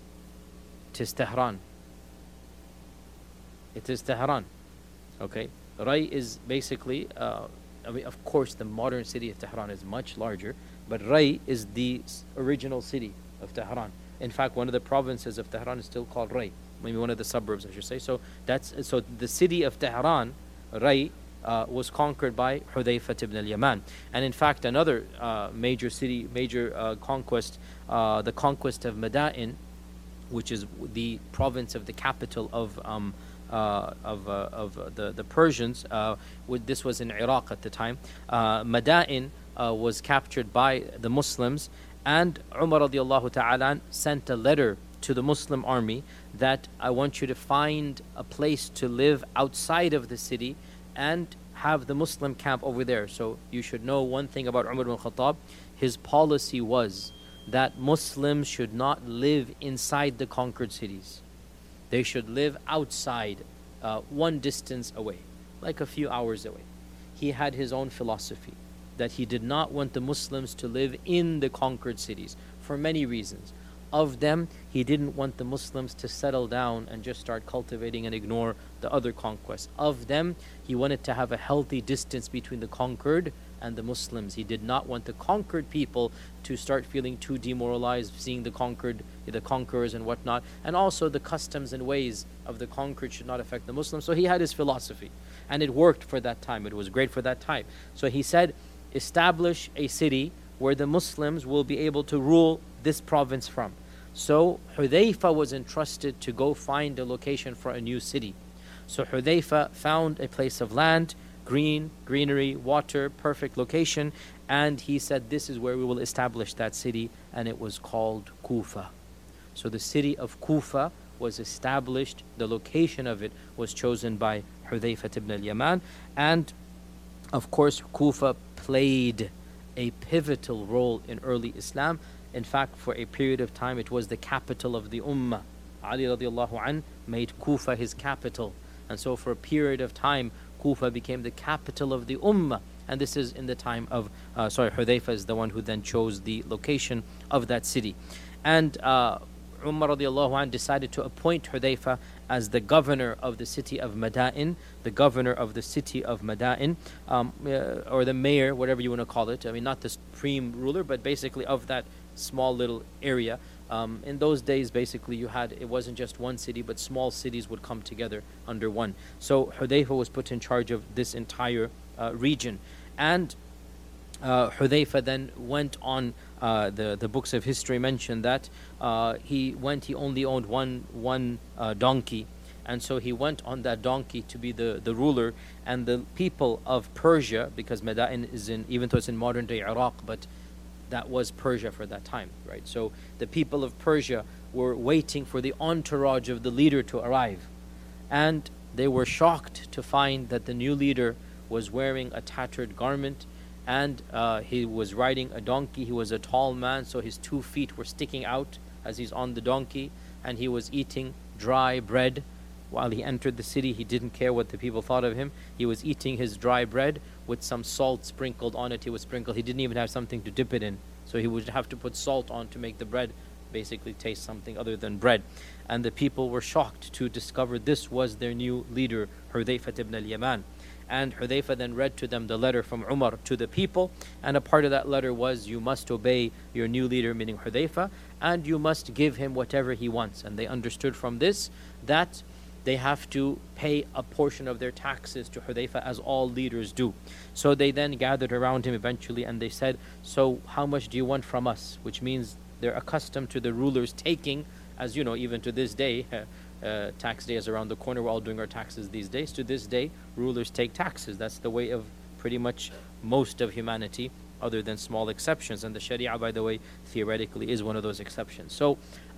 It is Tehran. It is Tehran. Okay. Ray is basically, of course, the modern city of Tehran is much larger, but Ray is the original city of Tehran. In fact, one of the provinces of Tehran is still called Ray. Maybe one of the suburbs, I should say. So the city of Tehran, Ray, was conquered by Hudayfa ibn al-Yaman. And in fact, another major conquest, the conquest of Madain, which is the province of the capital of the Persians. This was in Iraq at the time. Madain was captured by the Muslims, and Umar radiallahu ta'ala sent a letter to the Muslim army that I want you to find a place to live outside of the city and have the Muslim camp over there. So you should know one thing about Umar ibn Khattab. His policy was that Muslims should not live inside the conquered cities. They should live outside, one distance away, like a few hours away. He had his own philosophy that he did not want the Muslims to live in the conquered cities for many reasons. Of them, he didn't want the Muslims to settle down and just start cultivating and ignore the other conquests. Of them, he wanted to have a healthy distance between the conquered and the Muslims. He did not want the conquered people to start feeling too demoralized, seeing the conquerors and whatnot. And also the customs and ways of the conquered should not affect the Muslims. So he had his philosophy. And it worked for that time. It was great for that time. So he said, establish a city where the Muslims will be able to rule this province from. So Hudayfa was entrusted to go find a location for a new city. So Hudayfa found a place of land, greenery, water, perfect location, and he said, this is where we will establish that city, and it was called Kufa. So the city of Kufa was established, the location of it was chosen by Hudayfa ibn al-Yaman, and of course Kufa played a pivotal role in early Islam. In fact, for a period of time, it was the capital of the Ummah. Ali radiallahu anh made Kufa his capital. And so for a period of time, Kufa became the capital of the Ummah. And this is in the time of, Hudayfa is the one who then chose the location of that city. And Umar radiallahu anh decided to appoint Hudayfa as the governor of the city of Madain, the governor of the city of Madain, or the mayor, whatever you want to call it. I mean, not the supreme ruler, but basically of that small little area. In those days, basically, it wasn't just one city, but small cities would come together under one. So Hudayfa was put in charge of this entire region. And Hudayfa then went on, the books of history mention that he only owned one donkey. And so he went on that donkey to be the ruler. And the people of Persia, because Madain is even though it's in modern day Iraq, but that was Persia for that time, right? So the people of Persia were waiting for the entourage of the leader to arrive. And they were shocked to find that the new leader was wearing a tattered garment, and he was riding a donkey. He was a tall man, so his 2 feet were sticking out as he's on the donkey, and he was eating dry bread. While he entered the city, he didn't care what the people thought of him. He was eating his dry bread with some salt sprinkled on it. He didn't even have something to dip it in. So he would have to put salt on to make the bread basically taste something other than bread. And the people were shocked to discover this was their new leader, Hudayfa ibn al-Yaman. And Hudayfa then read to them the letter from Umar to the people. And a part of that letter was, you must obey your new leader, meaning Hudayfa, and you must give him whatever he wants. And they understood from this that they have to pay a portion of their taxes to Hudayfa, as all leaders do. So they then gathered around him eventually, and they said, so how much do you want from us? Which means they're accustomed to the rulers taking, as you know, even to this day, tax day is around the corner. We're all doing our taxes these days. To this day, rulers take taxes. That's the way of pretty much most of humanity, other than small exceptions. And the Sharia, by the way, theoretically is one of those exceptions. So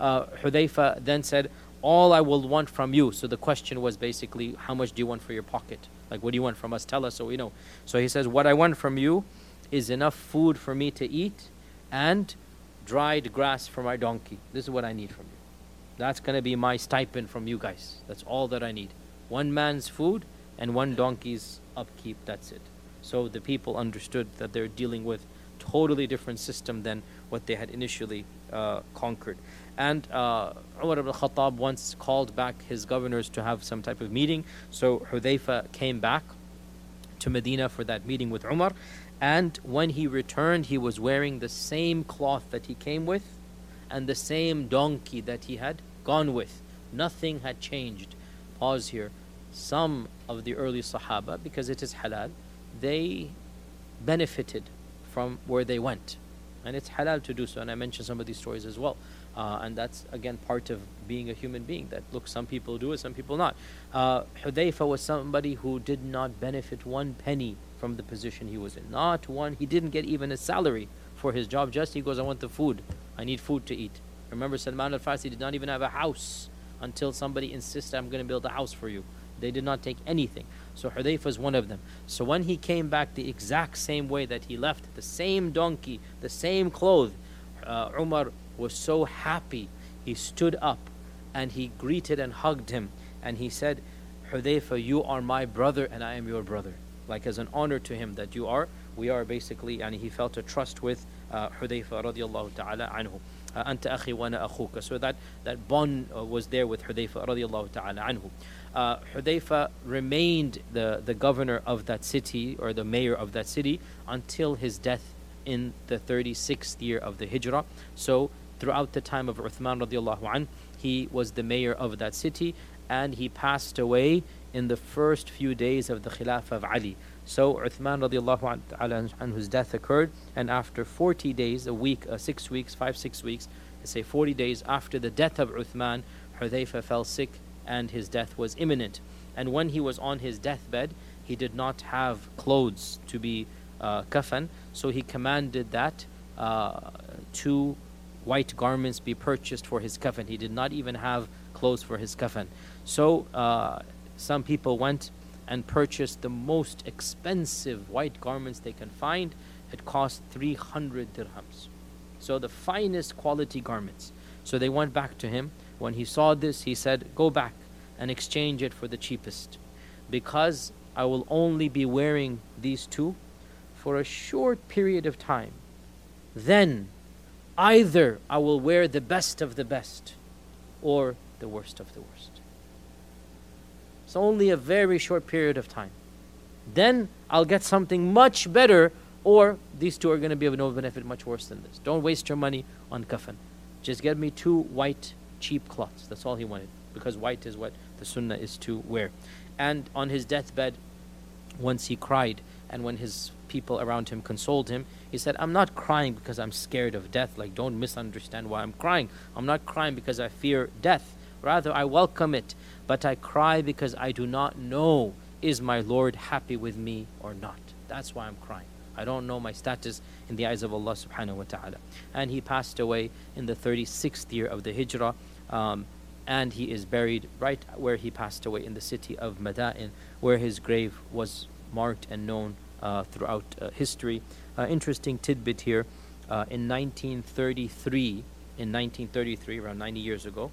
Hudayfa then said, all I will want from you. So the question was basically, how much do you want for your pocket? Like, what do you want from us? Tell us so we know. So he says, what I want from you is enough food for me to eat and dried grass for my donkey. This is what I need from you. That's going to be my stipend from you guys. That's all that I need. One man's food and one donkey's upkeep. That's it. So the people understood that they're dealing with totally different system than what they had initially conquered. And Umar ibn Khattab once called back his governors to have some type of meeting. So Hudayfa came back to Medina for that meeting with Umar. And when he returned, he was wearing the same cloth that he came with and the same donkey that he had gone with. Nothing had changed. Pause here. Some of the early Sahaba, because it is halal, they benefited from where they went. And it's halal to do so. And I mentioned some of these stories as well. And that's, again, part of being a human being. That, look, some people do it, some people not. Hudayfa was somebody who did not benefit one penny from the position he was in. Not one. He didn't get even a salary for his job. Just he goes, I want the food. I need food to eat. Remember, Salman al-Farsi did not even have a house until somebody insisted, I'm going to build a house for you. They did not take anything. So Hudayfa is one of them. So when he came back the exact same way that he left, the same donkey, the same clothes, Umar was so happy. He stood up and he greeted and hugged him. And he said, Hudayfa, you are my brother and I am your brother. Like as an honor to him that we are basically, and he felt a trust with Hudayfa radiallahu ta'ala anhu. Anta akhi wa ana akhuka. So that bond was there with Hudayfa radiallahu ta'ala anhu. Hudayfa remained the governor of that city, or the mayor of that city, until his death in the 36th year of the Hijrah. So throughout the time of Uthman radiallahu anhu, he was the mayor of that city, and he passed away in the first few days of the Khilafah of Ali. So Uthman radiallahu anhu's death occurred, and after 40 days, a week, 6 weeks, 5-6 weeks, let's say 40 days after the death of Uthman, Hudayfa fell sick and his death was imminent. And when he was on his deathbed, he did not have clothes to be kafan, so he commanded that 2 white garments be purchased for his kafan. He did not even have clothes for his kafan. So some people went and purchased the most expensive white garments they can find. It cost 300 dirhams. So the finest quality garments. So they went back to him. When he saw this, he said, go back and exchange it for the cheapest, because I will only be wearing these 2 for a short period of time. Then either I will wear the best of the best or the worst of the worst. It's only a very short period of time. Then I'll get something much better, or these 2 are going to be of no benefit, much worse than this. Don't waste your money on kafan. Just get me 2 white cheap cloths. That's all he wanted, because white is what the sunnah is to wear. And on his deathbed, once he cried, and when his people around him consoled him, he said, I'm not crying because I'm scared of death. Like, don't misunderstand why I'm crying. I'm not crying because I fear death. Rather, I welcome it. But I cry because I do not know, is my Lord happy with me or not? That's why I'm crying. I don't know my status in the eyes of Allah subhanahu wa ta'ala. And he passed away in the 36th year of the Hijrah. And he is buried right where he passed away, in the city of Mada'in, where his grave was marked and known throughout history. Interesting tidbit here. In 1933, around 90 years ago,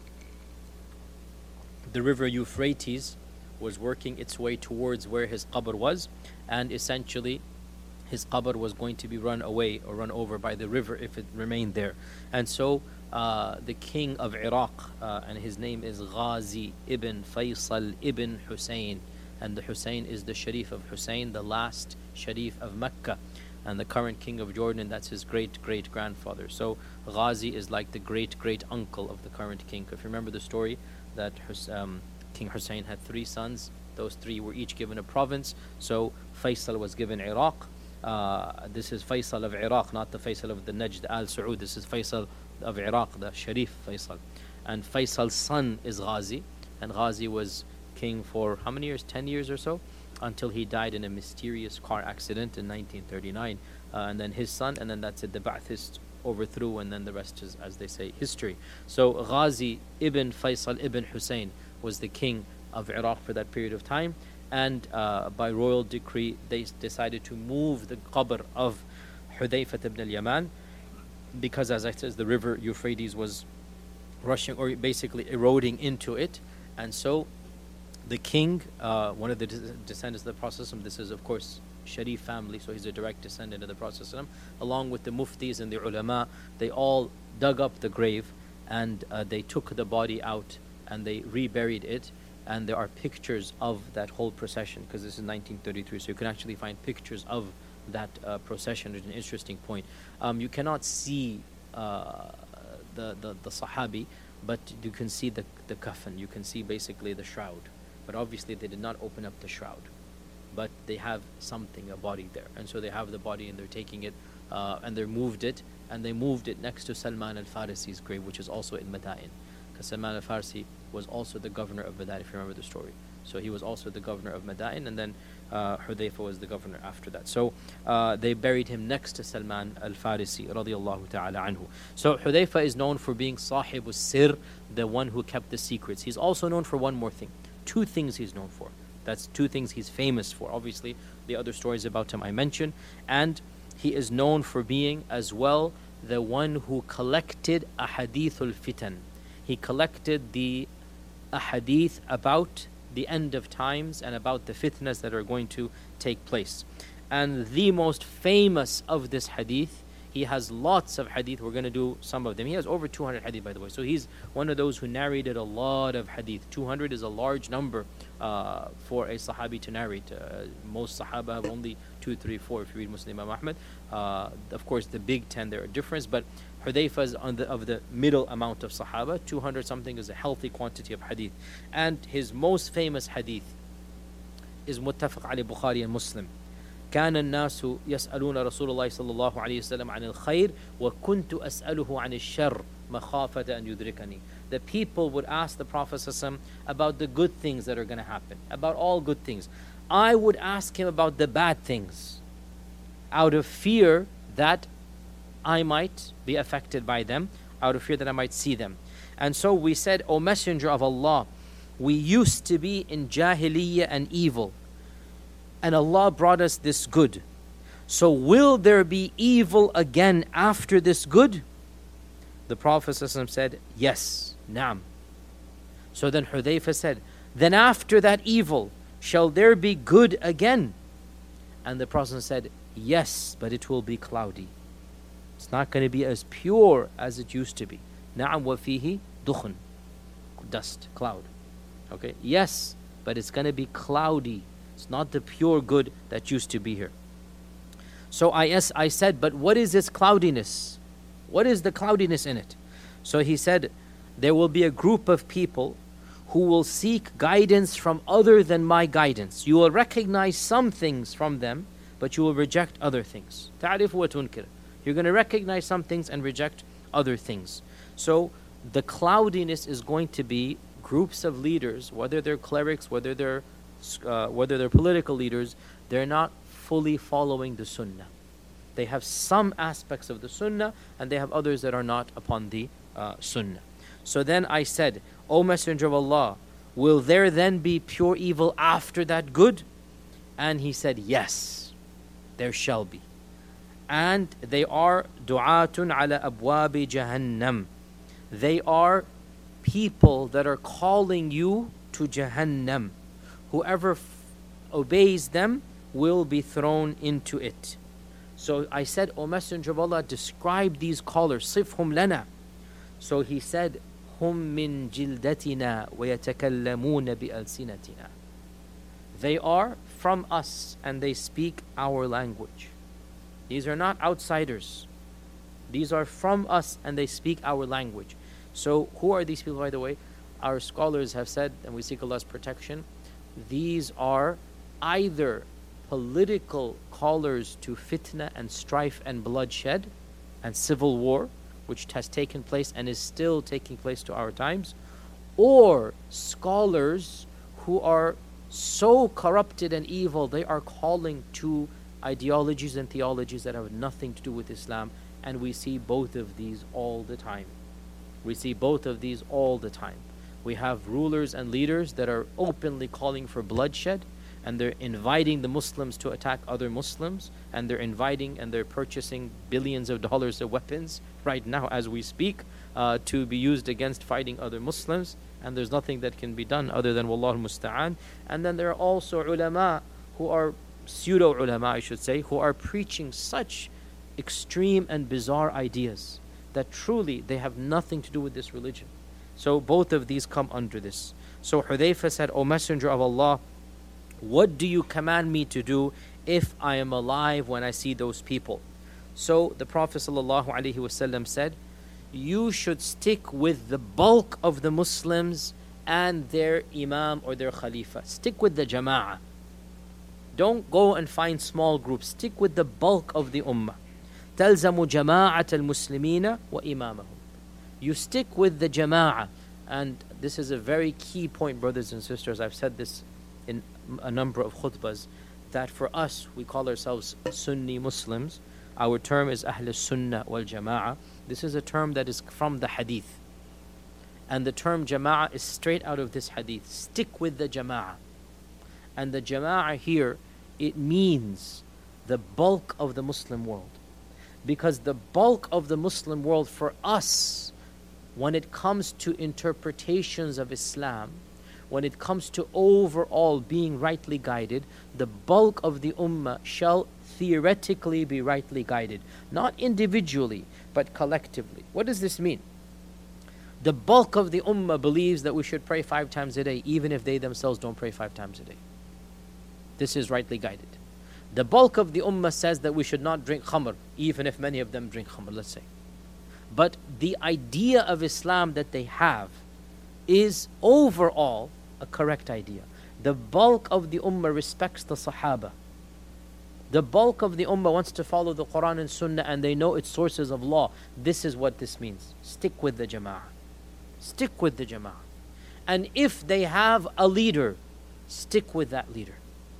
the river Euphrates was working its way towards where his qabr was, and essentially his qabr was going to be run away or run over by the river if it remained there. And so the king of Iraq, and his name is Ghazi ibn Faisal ibn Hussein, and the Hussein is the Sharif of Hussein, the last Sharif of Mecca, and the current king of Jordan, that's his great-great-grandfather. So Ghazi is like the great-great-uncle of the current king. If you remember the story that King Hussein had 3 sons, those 3 were each given a province. So Faisal was given Iraq. This is Faisal of Iraq, not the Faisal of the Najd Al Saud. This is Faisal of Iraq, the Sharif Faisal. And Faisal's son is Ghazi, and Ghazi was king for how many years? 10 years or so, until he died in a mysterious car accident in 1939. And then his son, and then that's it, the Ba'athists overthrew, and then the rest is, as they say, history. So Ghazi ibn Faisal ibn Hussein was the king of Iraq for that period of time, and by royal decree they decided to move the qabr of Hudayfa ibn al-Yaman, because, as I said, the river Euphrates was rushing, or basically eroding into it. And so the king, one of the descendants of the Prophet, this is of course Sharif family, so he's a direct descendant of the Prophet, along with the muftis and the ulama, they all dug up the grave, and they took the body out and they reburied it. And there are pictures of that whole procession, because this is 1933, so you can actually find pictures of that procession. It's an interesting point. You cannot see the Sahabi, but you can see the kafan, you can see basically the shroud. But obviously they did not open up the shroud, but they have something, a body there. And so they have the body, and they're taking it, and they moved it, and they moved it next to Salman al-Farisi's grave, which is also in Mada'in. Because Salman al-Farsi was also the governor of Mada'in, if you remember the story. So he was also the governor of Mada'in, and then Hudayfa was the governor after that. So they buried him next to Salman al-Farisi radiyallahu ta'ala anhu. So Hudayfa is known for being Sahib al-Sir, the one who kept the secrets. He's also known for one more thing. 2 things he's known for. That's two things he's famous for. Obviously, the other stories about him I mentioned. And he is known for being as well the one who collected ahadithul fitan. He collected the ahadith about the end of times and about the fitnas that are going to take place. And the most famous of this hadith, he has lots of hadith. We're going to do some of them. He has over 200 hadith, by the way. So he's one of those who narrated a lot of hadith. 200 is a large number for a sahabi to narrate. Most sahaba have only 2, 3, 4 if you read Muslim Imam Ahmad. Of course, the big 10, there are difference, but Hudayfa is of the middle amount of sahaba. 200 something is a healthy quantity of hadith. And his most famous hadith is Muttafaq Ali Bukhari and Muslim. كان الناس يسألون رسول الله صلى الله عليه وسلم عن الخير وكنت أسأله عن الشر مخافة أن يدركني. The people would ask the Prophet ﷺ about the good things that are going to happen, about all good things. I would ask him about the bad things out of fear that I might be affected by them, out of fear that I might see them. And so we said, O Messenger of Allah, we used to be in Jahiliyyah and evil, and Allah brought us this good. So will there be evil again after this good? The Prophet ﷺ said, yes, na'am. So then Hudayfa said, then after that evil, shall there be good again? And the Prophet said, yes, but it will be cloudy. It's not going to be as pure as it used to be. Na'am wa fihi dukhun, dust, cloud. Okay, yes, but it's going to be cloudy. It's not the pure good that used to be here. So I said, but what is this cloudiness? What is the cloudiness in it? So he said, there will be a group of people who will seek guidance from other than my guidance. You will recognize some things from them, but you will reject other things. تعرف وتنكر. You're going to recognize some things and reject other things. So the cloudiness is going to be groups of leaders, whether they're clerics, whether they're political leaders, they're not fully following the sunnah. They have some aspects of the sunnah and they have others that are not upon the sunnah. So then I said, O Messenger of Allah, will there then be pure evil after that good? And he said, yes, there shall be. And they are du'atun ala abwabi jahannam. They are people that are calling you to Jahannam. Whoever obeys them will be thrown into it. So I said, O Messenger of Allah, describe these callers. Sifhum lana. So he said, Hum min jildatina wa yatakallamuna bi alsinatina. They are from us and they speak our language. These are not outsiders. These are from us and they speak our language. So who are these people, by the way? Our scholars have said, and we seek Allah's protection, these are either political callers to fitna and strife and bloodshed and civil war, which has taken place and is still taking place to our times, or scholars who are so corrupted and evil, they are calling to ideologies and theologies that have nothing to do with Islam, and we see both of these all the time. We see both of these all the time. We have rulers and leaders that are openly calling for bloodshed, and they're inviting the Muslims to attack other Muslims, and they're inviting and they're purchasing billions of dollars of weapons right now as we speak to be used against fighting other Muslims, and there's nothing that can be done other than Wallahu musta'an. And then there are also ulama who are pseudo ulama, I should say, who are preaching such extreme and bizarre ideas that truly they have nothing to do with this religion. So both of these come under this. So Hudayfa said, O Messenger of Allah, what do you command me to do if I am alive when I see those people? So the Prophet ﷺ said, you should stick with the bulk of the Muslims and their imam or their khalifa. Stick with the jama'ah. Don't go and find small groups. Stick with the bulk of the ummah. تلزم جماعة المسلمين وإمامهم. You stick with the jama'ah. And this is a very key point, brothers and sisters. I've said this in a number of khutbahs, that for us, we call ourselves Sunni Muslims. Our term is Ahl Sunnah wal Jama'ah. This is a term that is from the hadith. And the term Jama'ah is straight out of this hadith. Stick with the Jama'ah. And the jama'ah here, it means the bulk of the Muslim world. Because the bulk of the Muslim world for us, when it comes to interpretations of Islam, when it comes to overall being rightly guided, the bulk of the ummah shall theoretically be rightly guided. Not individually, but collectively. What does this mean? The bulk of the ummah believes that we should pray 5 times a day, even if they themselves don't pray 5 times a day. This is rightly guided. The bulk of the ummah says that we should not drink khamr, even if many of them drink khamr, let's say. But the idea of Islam that they have is overall a correct idea. The bulk of the ummah respects the Sahaba. The bulk of the ummah wants to follow the Quran and Sunnah, and they know its sources of law. This is what this means. Stick with the Jama'ah. Stick with the Jama'ah. And if they have a leader, stick with that leader.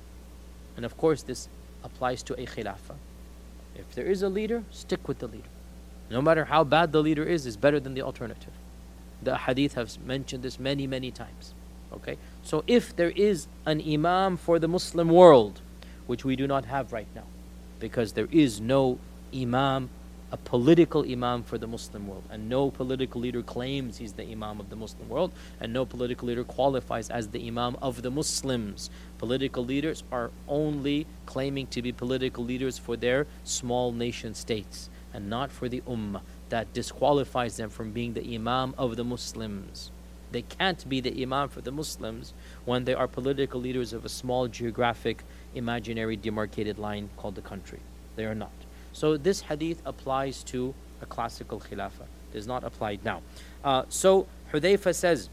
And of course this applies to a khilafah. If there is a leader, stick with the leader. No matter how bad the leader is better than the alternative. The hadith have mentioned this many, many times. Okay? So if there is an imam for the Muslim world, which we do not have right now, because there is no imam, a political imam for the Muslim world, and no political leader claims he's the imam of the Muslim world, and no political leader qualifies as the imam of the Muslims. Political leaders are only claiming to be political leaders for their small nation states, and not for the ummah. That disqualifies them from being the imam of the Muslims. They can't be the imam for the Muslims when they are political leaders of a small geographic, imaginary demarcated line called the country. They are not. So this hadith applies to a classical khilafah. It is not applied now. So Hudayfa says,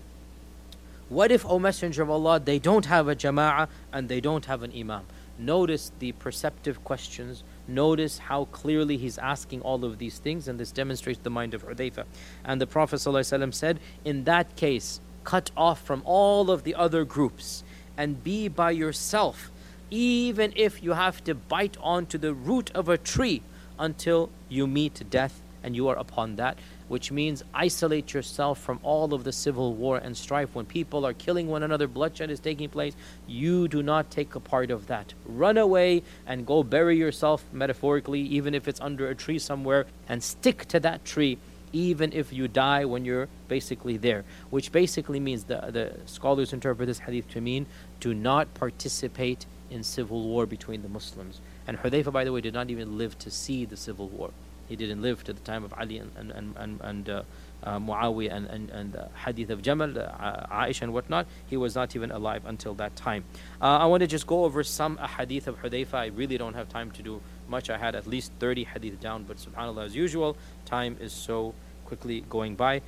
what if, O Messenger of Allah, they don't have a jama'ah and they don't have an imam? Notice the perceptive questions. Notice how clearly he's asking all of these things, and this demonstrates the mind of Hudayfa. And the Prophet ﷺ said, in that case, cut off from all of the other groups and be by yourself, even if you have to bite onto the root of a tree until you meet death and you are upon that, which means isolate yourself from all of the civil war and strife. When people are killing one another, bloodshed is taking place, you do not take a part of that. Run away and go bury yourself, metaphorically, even if it's under a tree somewhere, and stick to that tree even if you die when you're basically there. Which basically means, the scholars interpret this hadith to mean, do not participate in civil war between the Muslims. And Hudayfa, by the way, did not even live to see the civil war. He didn't live to the time of Ali and Muawiyah and hadith of Jamal, Aisha and whatnot. He was not even alive until that time. I want to just go over some hadith of Hudayfa. I really don't have time to do much. I had at least 30 hadith down, but subhanAllah, as usual, time is so quickly going by.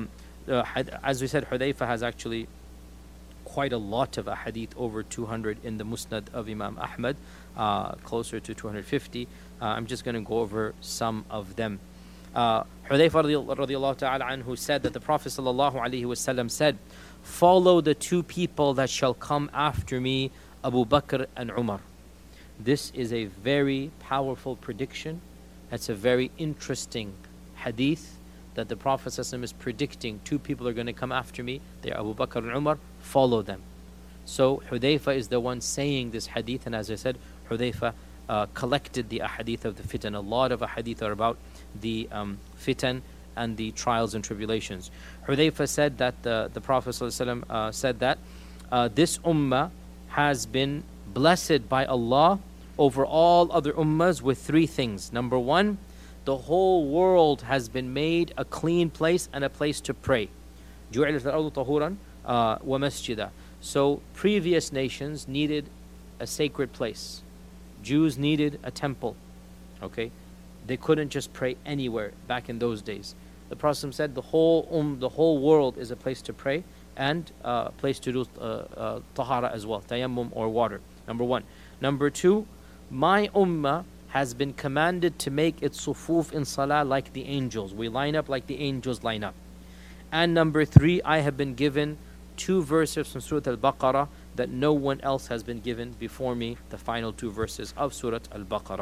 As we said, Hudayfa has actually quite a lot of hadith, over 200 in the Musnad of Imam Ahmad, closer to 250. I'm just going to go over some of them. Hudayfa radiallahu ta'ala anhu said that the Prophet sallallahu alaihi wasallam said, follow the 2 people that shall come after me, Abu Bakr and Umar. This is a very powerful prediction. It's a very interesting hadith that the Prophet sallallahu alaihi wasallam is predicting 2 people are going to come after me. They are Abu Bakr and Umar. Follow them. So Hudayfa is the one saying this hadith, and as I said, Hudayfa collected the ahadith of the fitan. A lot of ahadith are about the fitan and the trials and tribulations. Hudayfa said that the Prophet ﷺ said that this ummah has been blessed by Allah over all other ummahs with 3 things. Number 1, the whole world has been made a clean place and a place to pray. جُعِلَتِ الْأَرْضُ طَهُورًا وَمَسْجِدًا. So previous nations needed a sacred place. Jews needed a temple. Okay, they couldn't just pray anywhere back in those days. The Prophet said the whole world is a place to pray and a place to do tahara as well, tayammum or water. Number 1. Number 2, my ummah has been commanded to make its sufuf in salah like the angels. We line up like the angels line up. And number 3, I have been given 2 verses from Surah Al-Baqarah that no one else has been given before me, the final 2 verses of Surah Al-Baqarah.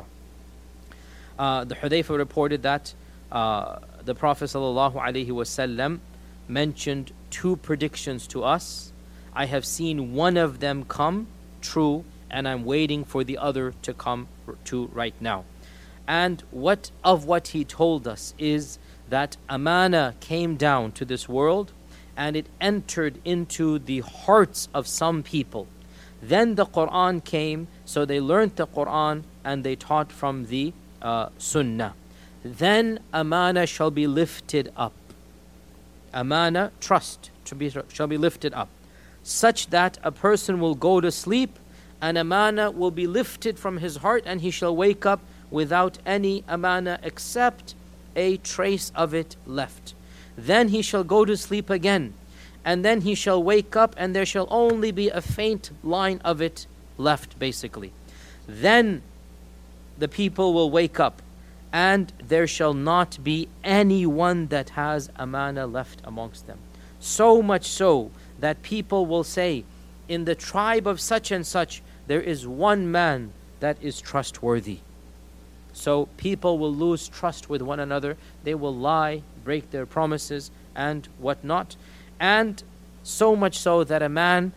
The Hudayfa reported that the Prophet ﷺ mentioned 2 predictions to us. I have seen one of them come true, and I'm waiting for the other to come to right now. And what he told us is that amana came down to this world and it entered into the hearts of some people. Then the Quran came, so they learned the Quran and they taught from the Sunnah. Then amana shall be lifted up. Amana, trust, shall be lifted up, such that a person will go to sleep and amana will be lifted from his heart and he shall wake up without any amana except a trace of it left. Then he shall go to sleep again, and then he shall wake up and there shall only be a faint line of it left, basically. Then the people will wake up and there shall not be anyone that has amana left amongst them. So much so that people will say, in the tribe of such and such, there is one man that is trustworthy. So people will lose trust with one another. They will lie, break their promises and whatnot. And so much so that a man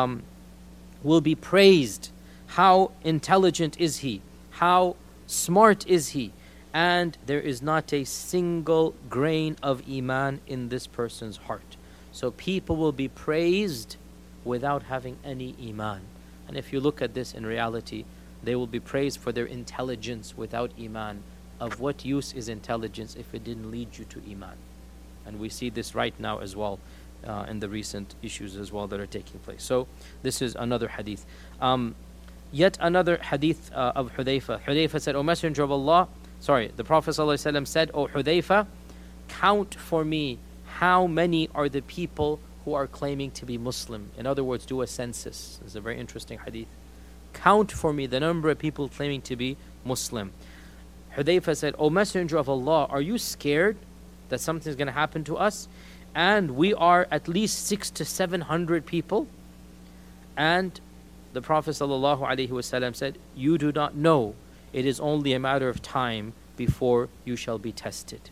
will be praised. How intelligent is he? How smart is he? And there is not a single grain of iman in this person's heart. So people will be praised without having any iman. And if you look at this in reality, they will be praised for their intelligence without iman. Of what use is intelligence if it didn't lead you to iman? And we see this right now as well in the recent issues as well that are taking place. So this is another hadith. Yet another hadith of Hudayfa. Hudayfa said, O Messenger of Allah, the Prophet ﷺ said, O Hudayfa, count for me how many are the people who are claiming to be Muslim. In other words, do a census. This is a very interesting hadith. Count for me the number of people claiming to be Muslim. Hudayfa said, O Messenger of Allah, are you scared that something's going to happen to us? And we are at least 600 to 700 people. And the Prophet ﷺ said, you do not know. It is only a matter of time before you shall be tested.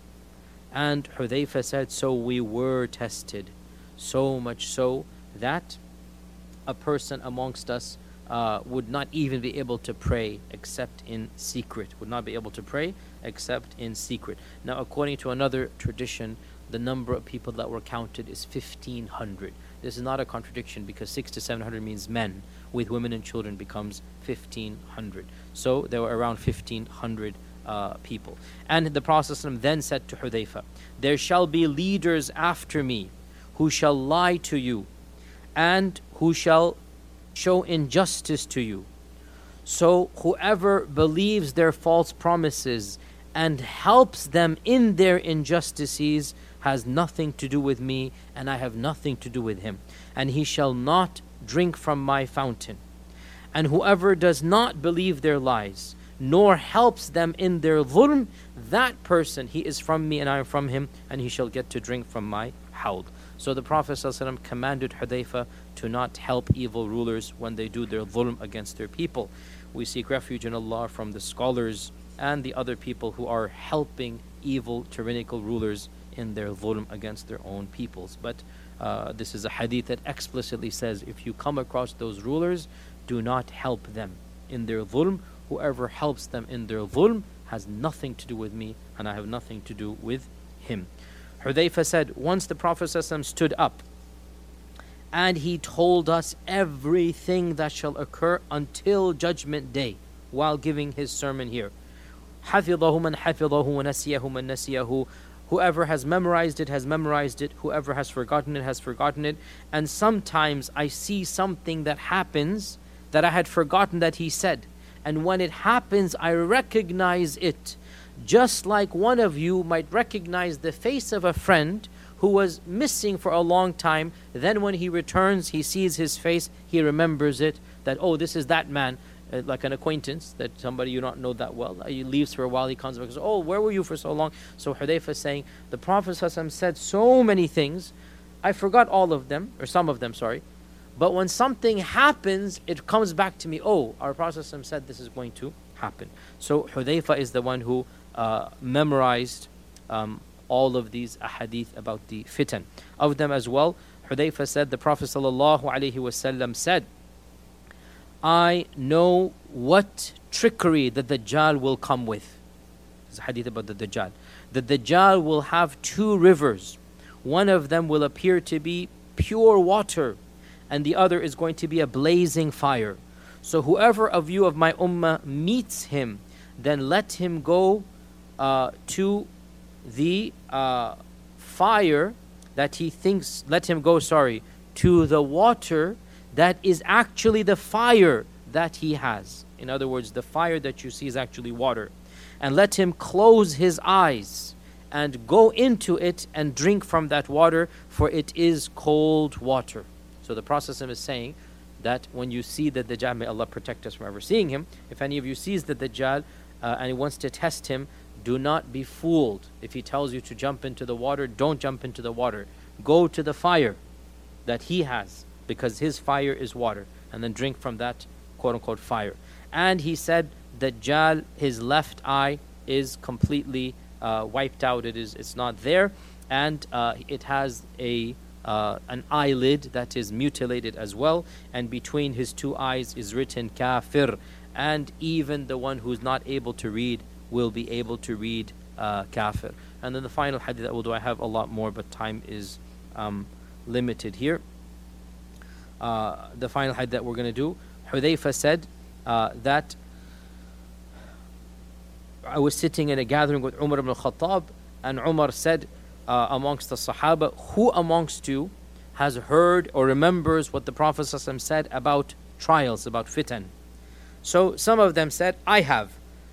And Hudayfa said, so we were tested. So much so that a person amongst us would not even be able to pray except in secret. Would not be able to pray except in secret. Now, according to another tradition, the number of people that were counted is 1,500. This is not a contradiction because 600 to 700 means men. With women and children becomes 1,500. So there were around 1,500 people. And the Prophet then said to Hudayfa, there shall be leaders after me who shall lie to you and who shall show injustice to you. So whoever believes their false promises and helps them in their injustices has nothing to do with me, and I have nothing to do with him. And he shall not drink from my fountain. And whoever does not believe their lies, nor helps them in their dhulm, that person, he is from me and I am from him, and he shall get to drink from my hawd. So the Prophet ﷺ commanded Hudayfa to not help evil rulers when they do their dhulm against their people. We seek refuge in Allah from the scholars and the other people who are helping evil tyrannical rulers in their dhulm against their own peoples. But this is a hadith that explicitly says, if you come across those rulers, do not help them in their dhulm. Whoever helps them in their dhulm has nothing to do with me, and I have nothing to do with him. Hudayfa said, once the Prophet ﷺ stood up and he told us everything that shall occur until Judgment Day while giving his sermon here. حَفِظَهُ مَنْ حَفِظَهُ وَنَسِيَهُ مَنْ نَسِيَهُ. Whoever has memorized it has memorized it. Whoever has forgotten it has forgotten it. And sometimes I see something that happens that I had forgotten that he said. And when it happens, I recognize it. Just like one of you might recognize the face of a friend who was missing for a long time. Then when he returns, he sees his face, he remembers it, that, oh, this is that man. Like an acquaintance, that somebody you don't know that well. He leaves for a while, he comes back and says, oh, where were you for so long? So Hudayfa is saying, the Prophet ﷺ said so many things, I forgot all of them, or some of them, sorry. But when something happens, it comes back to me, oh, our Prophet ﷺ said this is going to happen. So Hudayfa is the one who memorized all of these ahadith about the fitan. Of them as well, Hudayfa said, the Prophet ﷺ said, I know what trickery the Dajjal will come with. There's a hadith about the Dajjal. The Dajjal will have two rivers. One of them will appear to be pure water, and the other is going to be a blazing fire. So whoever of you of my ummah meets him, then let him go to the fire that he thinks, let him go, to the water that is actually the fire that he has. In other words, the fire that you see is actually water. And let him close his eyes and go into it and drink from that water, for it is cold water. So the Prophet is saying that when you see the Dajjal, may Allah protect us from ever seeing him, if any of you sees the Dajjal and he wants to test him, do not be fooled. If he tells you to jump into the water, don't jump into the water. Go to the fire that he has, because his fire is water, and then drink from that quote-unquote fire. And he said Dajjal, his left eye is completely wiped out. It's not there, and it has an eyelid that is mutilated as well, and between his two eyes is written kafir, and even the one who's not able to read will be able to read kafir. And then the final hadith that we'll do, I have a lot more, but time is limited here. The final hadith that we're going to do, Hudayfa said that I was sitting in a gathering with Umar ibn al-Khattab, and Umar said amongst the Sahaba, who amongst you has heard or remembers what the Prophet ﷺ said about trials, about fitan? So some of them said, I have.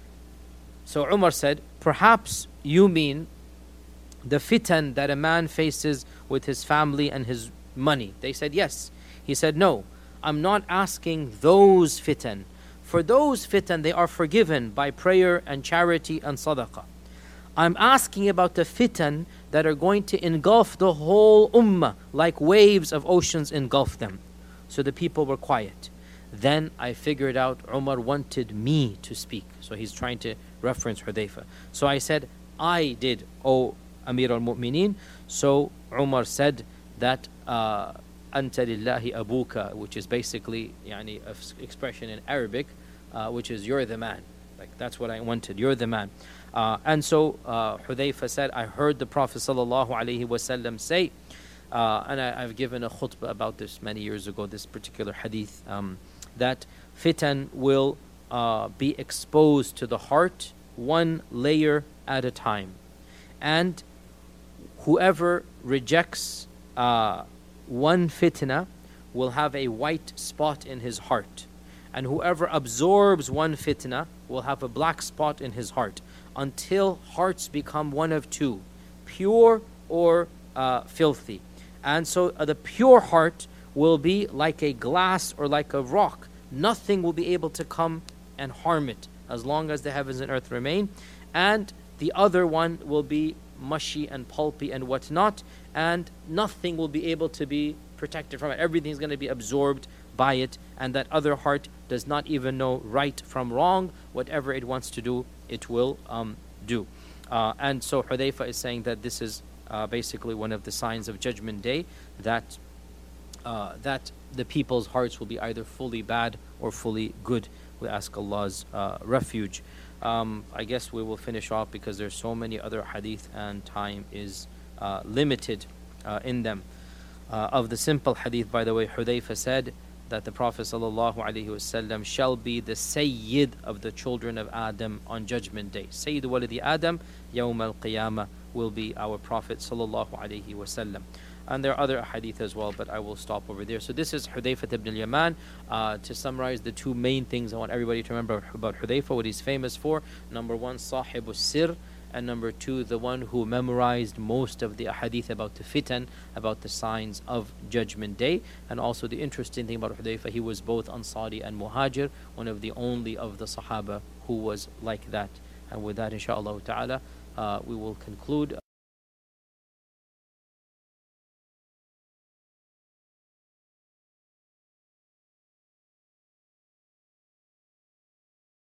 So Umar said, perhaps you mean the fitan that a man faces with his family and his money. They said, yes. He said, no, I'm not asking those fitan. For those fitan, they are forgiven by prayer and charity and sadaqah. I'm asking about the fitan that are going to engulf the whole ummah, like waves of oceans engulf them. So the people were quiet. Then I figured out Umar wanted me to speak. So he's trying to reference Hudayfa. So I said, I did, O Amir al-Mu'mineen. So Umar said that Anta lillahi abuka, which is basically an expression in Arabic, which is you're the man. Like that's what I wanted, you're the man. And so Hudayfa said, I heard the Prophet sallallahu alaihi wasallam say, and I've given a khutbah about this many years ago, this particular hadith, that fitan will be exposed to the heart one layer at a time. And whoever rejects one fitna will have a white spot in his heart. And whoever absorbs one fitna will have a black spot in his heart, until hearts become one of two, pure or filthy. And so the pure heart will be like a glass or like a rock. Nothing will be able to come and harm it as long as the heavens and earth remain. And the other one will be mushy and pulpy and whatnot, and nothing will be able to be protected from it. Everything is going to be absorbed by it, and that other heart does not even know right from wrong. Whatever it wants to do, it will do. And so Hudayfa is saying that this is basically one of the signs of Judgment Day, that the people's hearts will be either fully bad or fully good. We ask Allah's refuge. I guess we will finish off because there's so many other hadith and time is limited in them. Of the simple hadith, by the way, Hudayfa said that the Prophet ﷺ shall be the Sayyid of the children of Adam on Judgment Day. Sayyid walidi Adam, Yawm al-Qiyamah, will be our Prophet ﷺ. And there are other hadith as well, but I will stop over there. So this is Hudayfa ibn al-Yaman. To summarize the two main things I want everybody to remember about Hudayfa, what he's famous for. Number one, Sahib sir, and number two, the one who memorized most of the hadith about the fitan, about the signs of Judgment Day. And also the interesting thing about Hudayfa, he was both Ansari and Muhajir, one of the only of the Sahaba who was like that. And with that, inshaAllah ta'ala, we will conclude.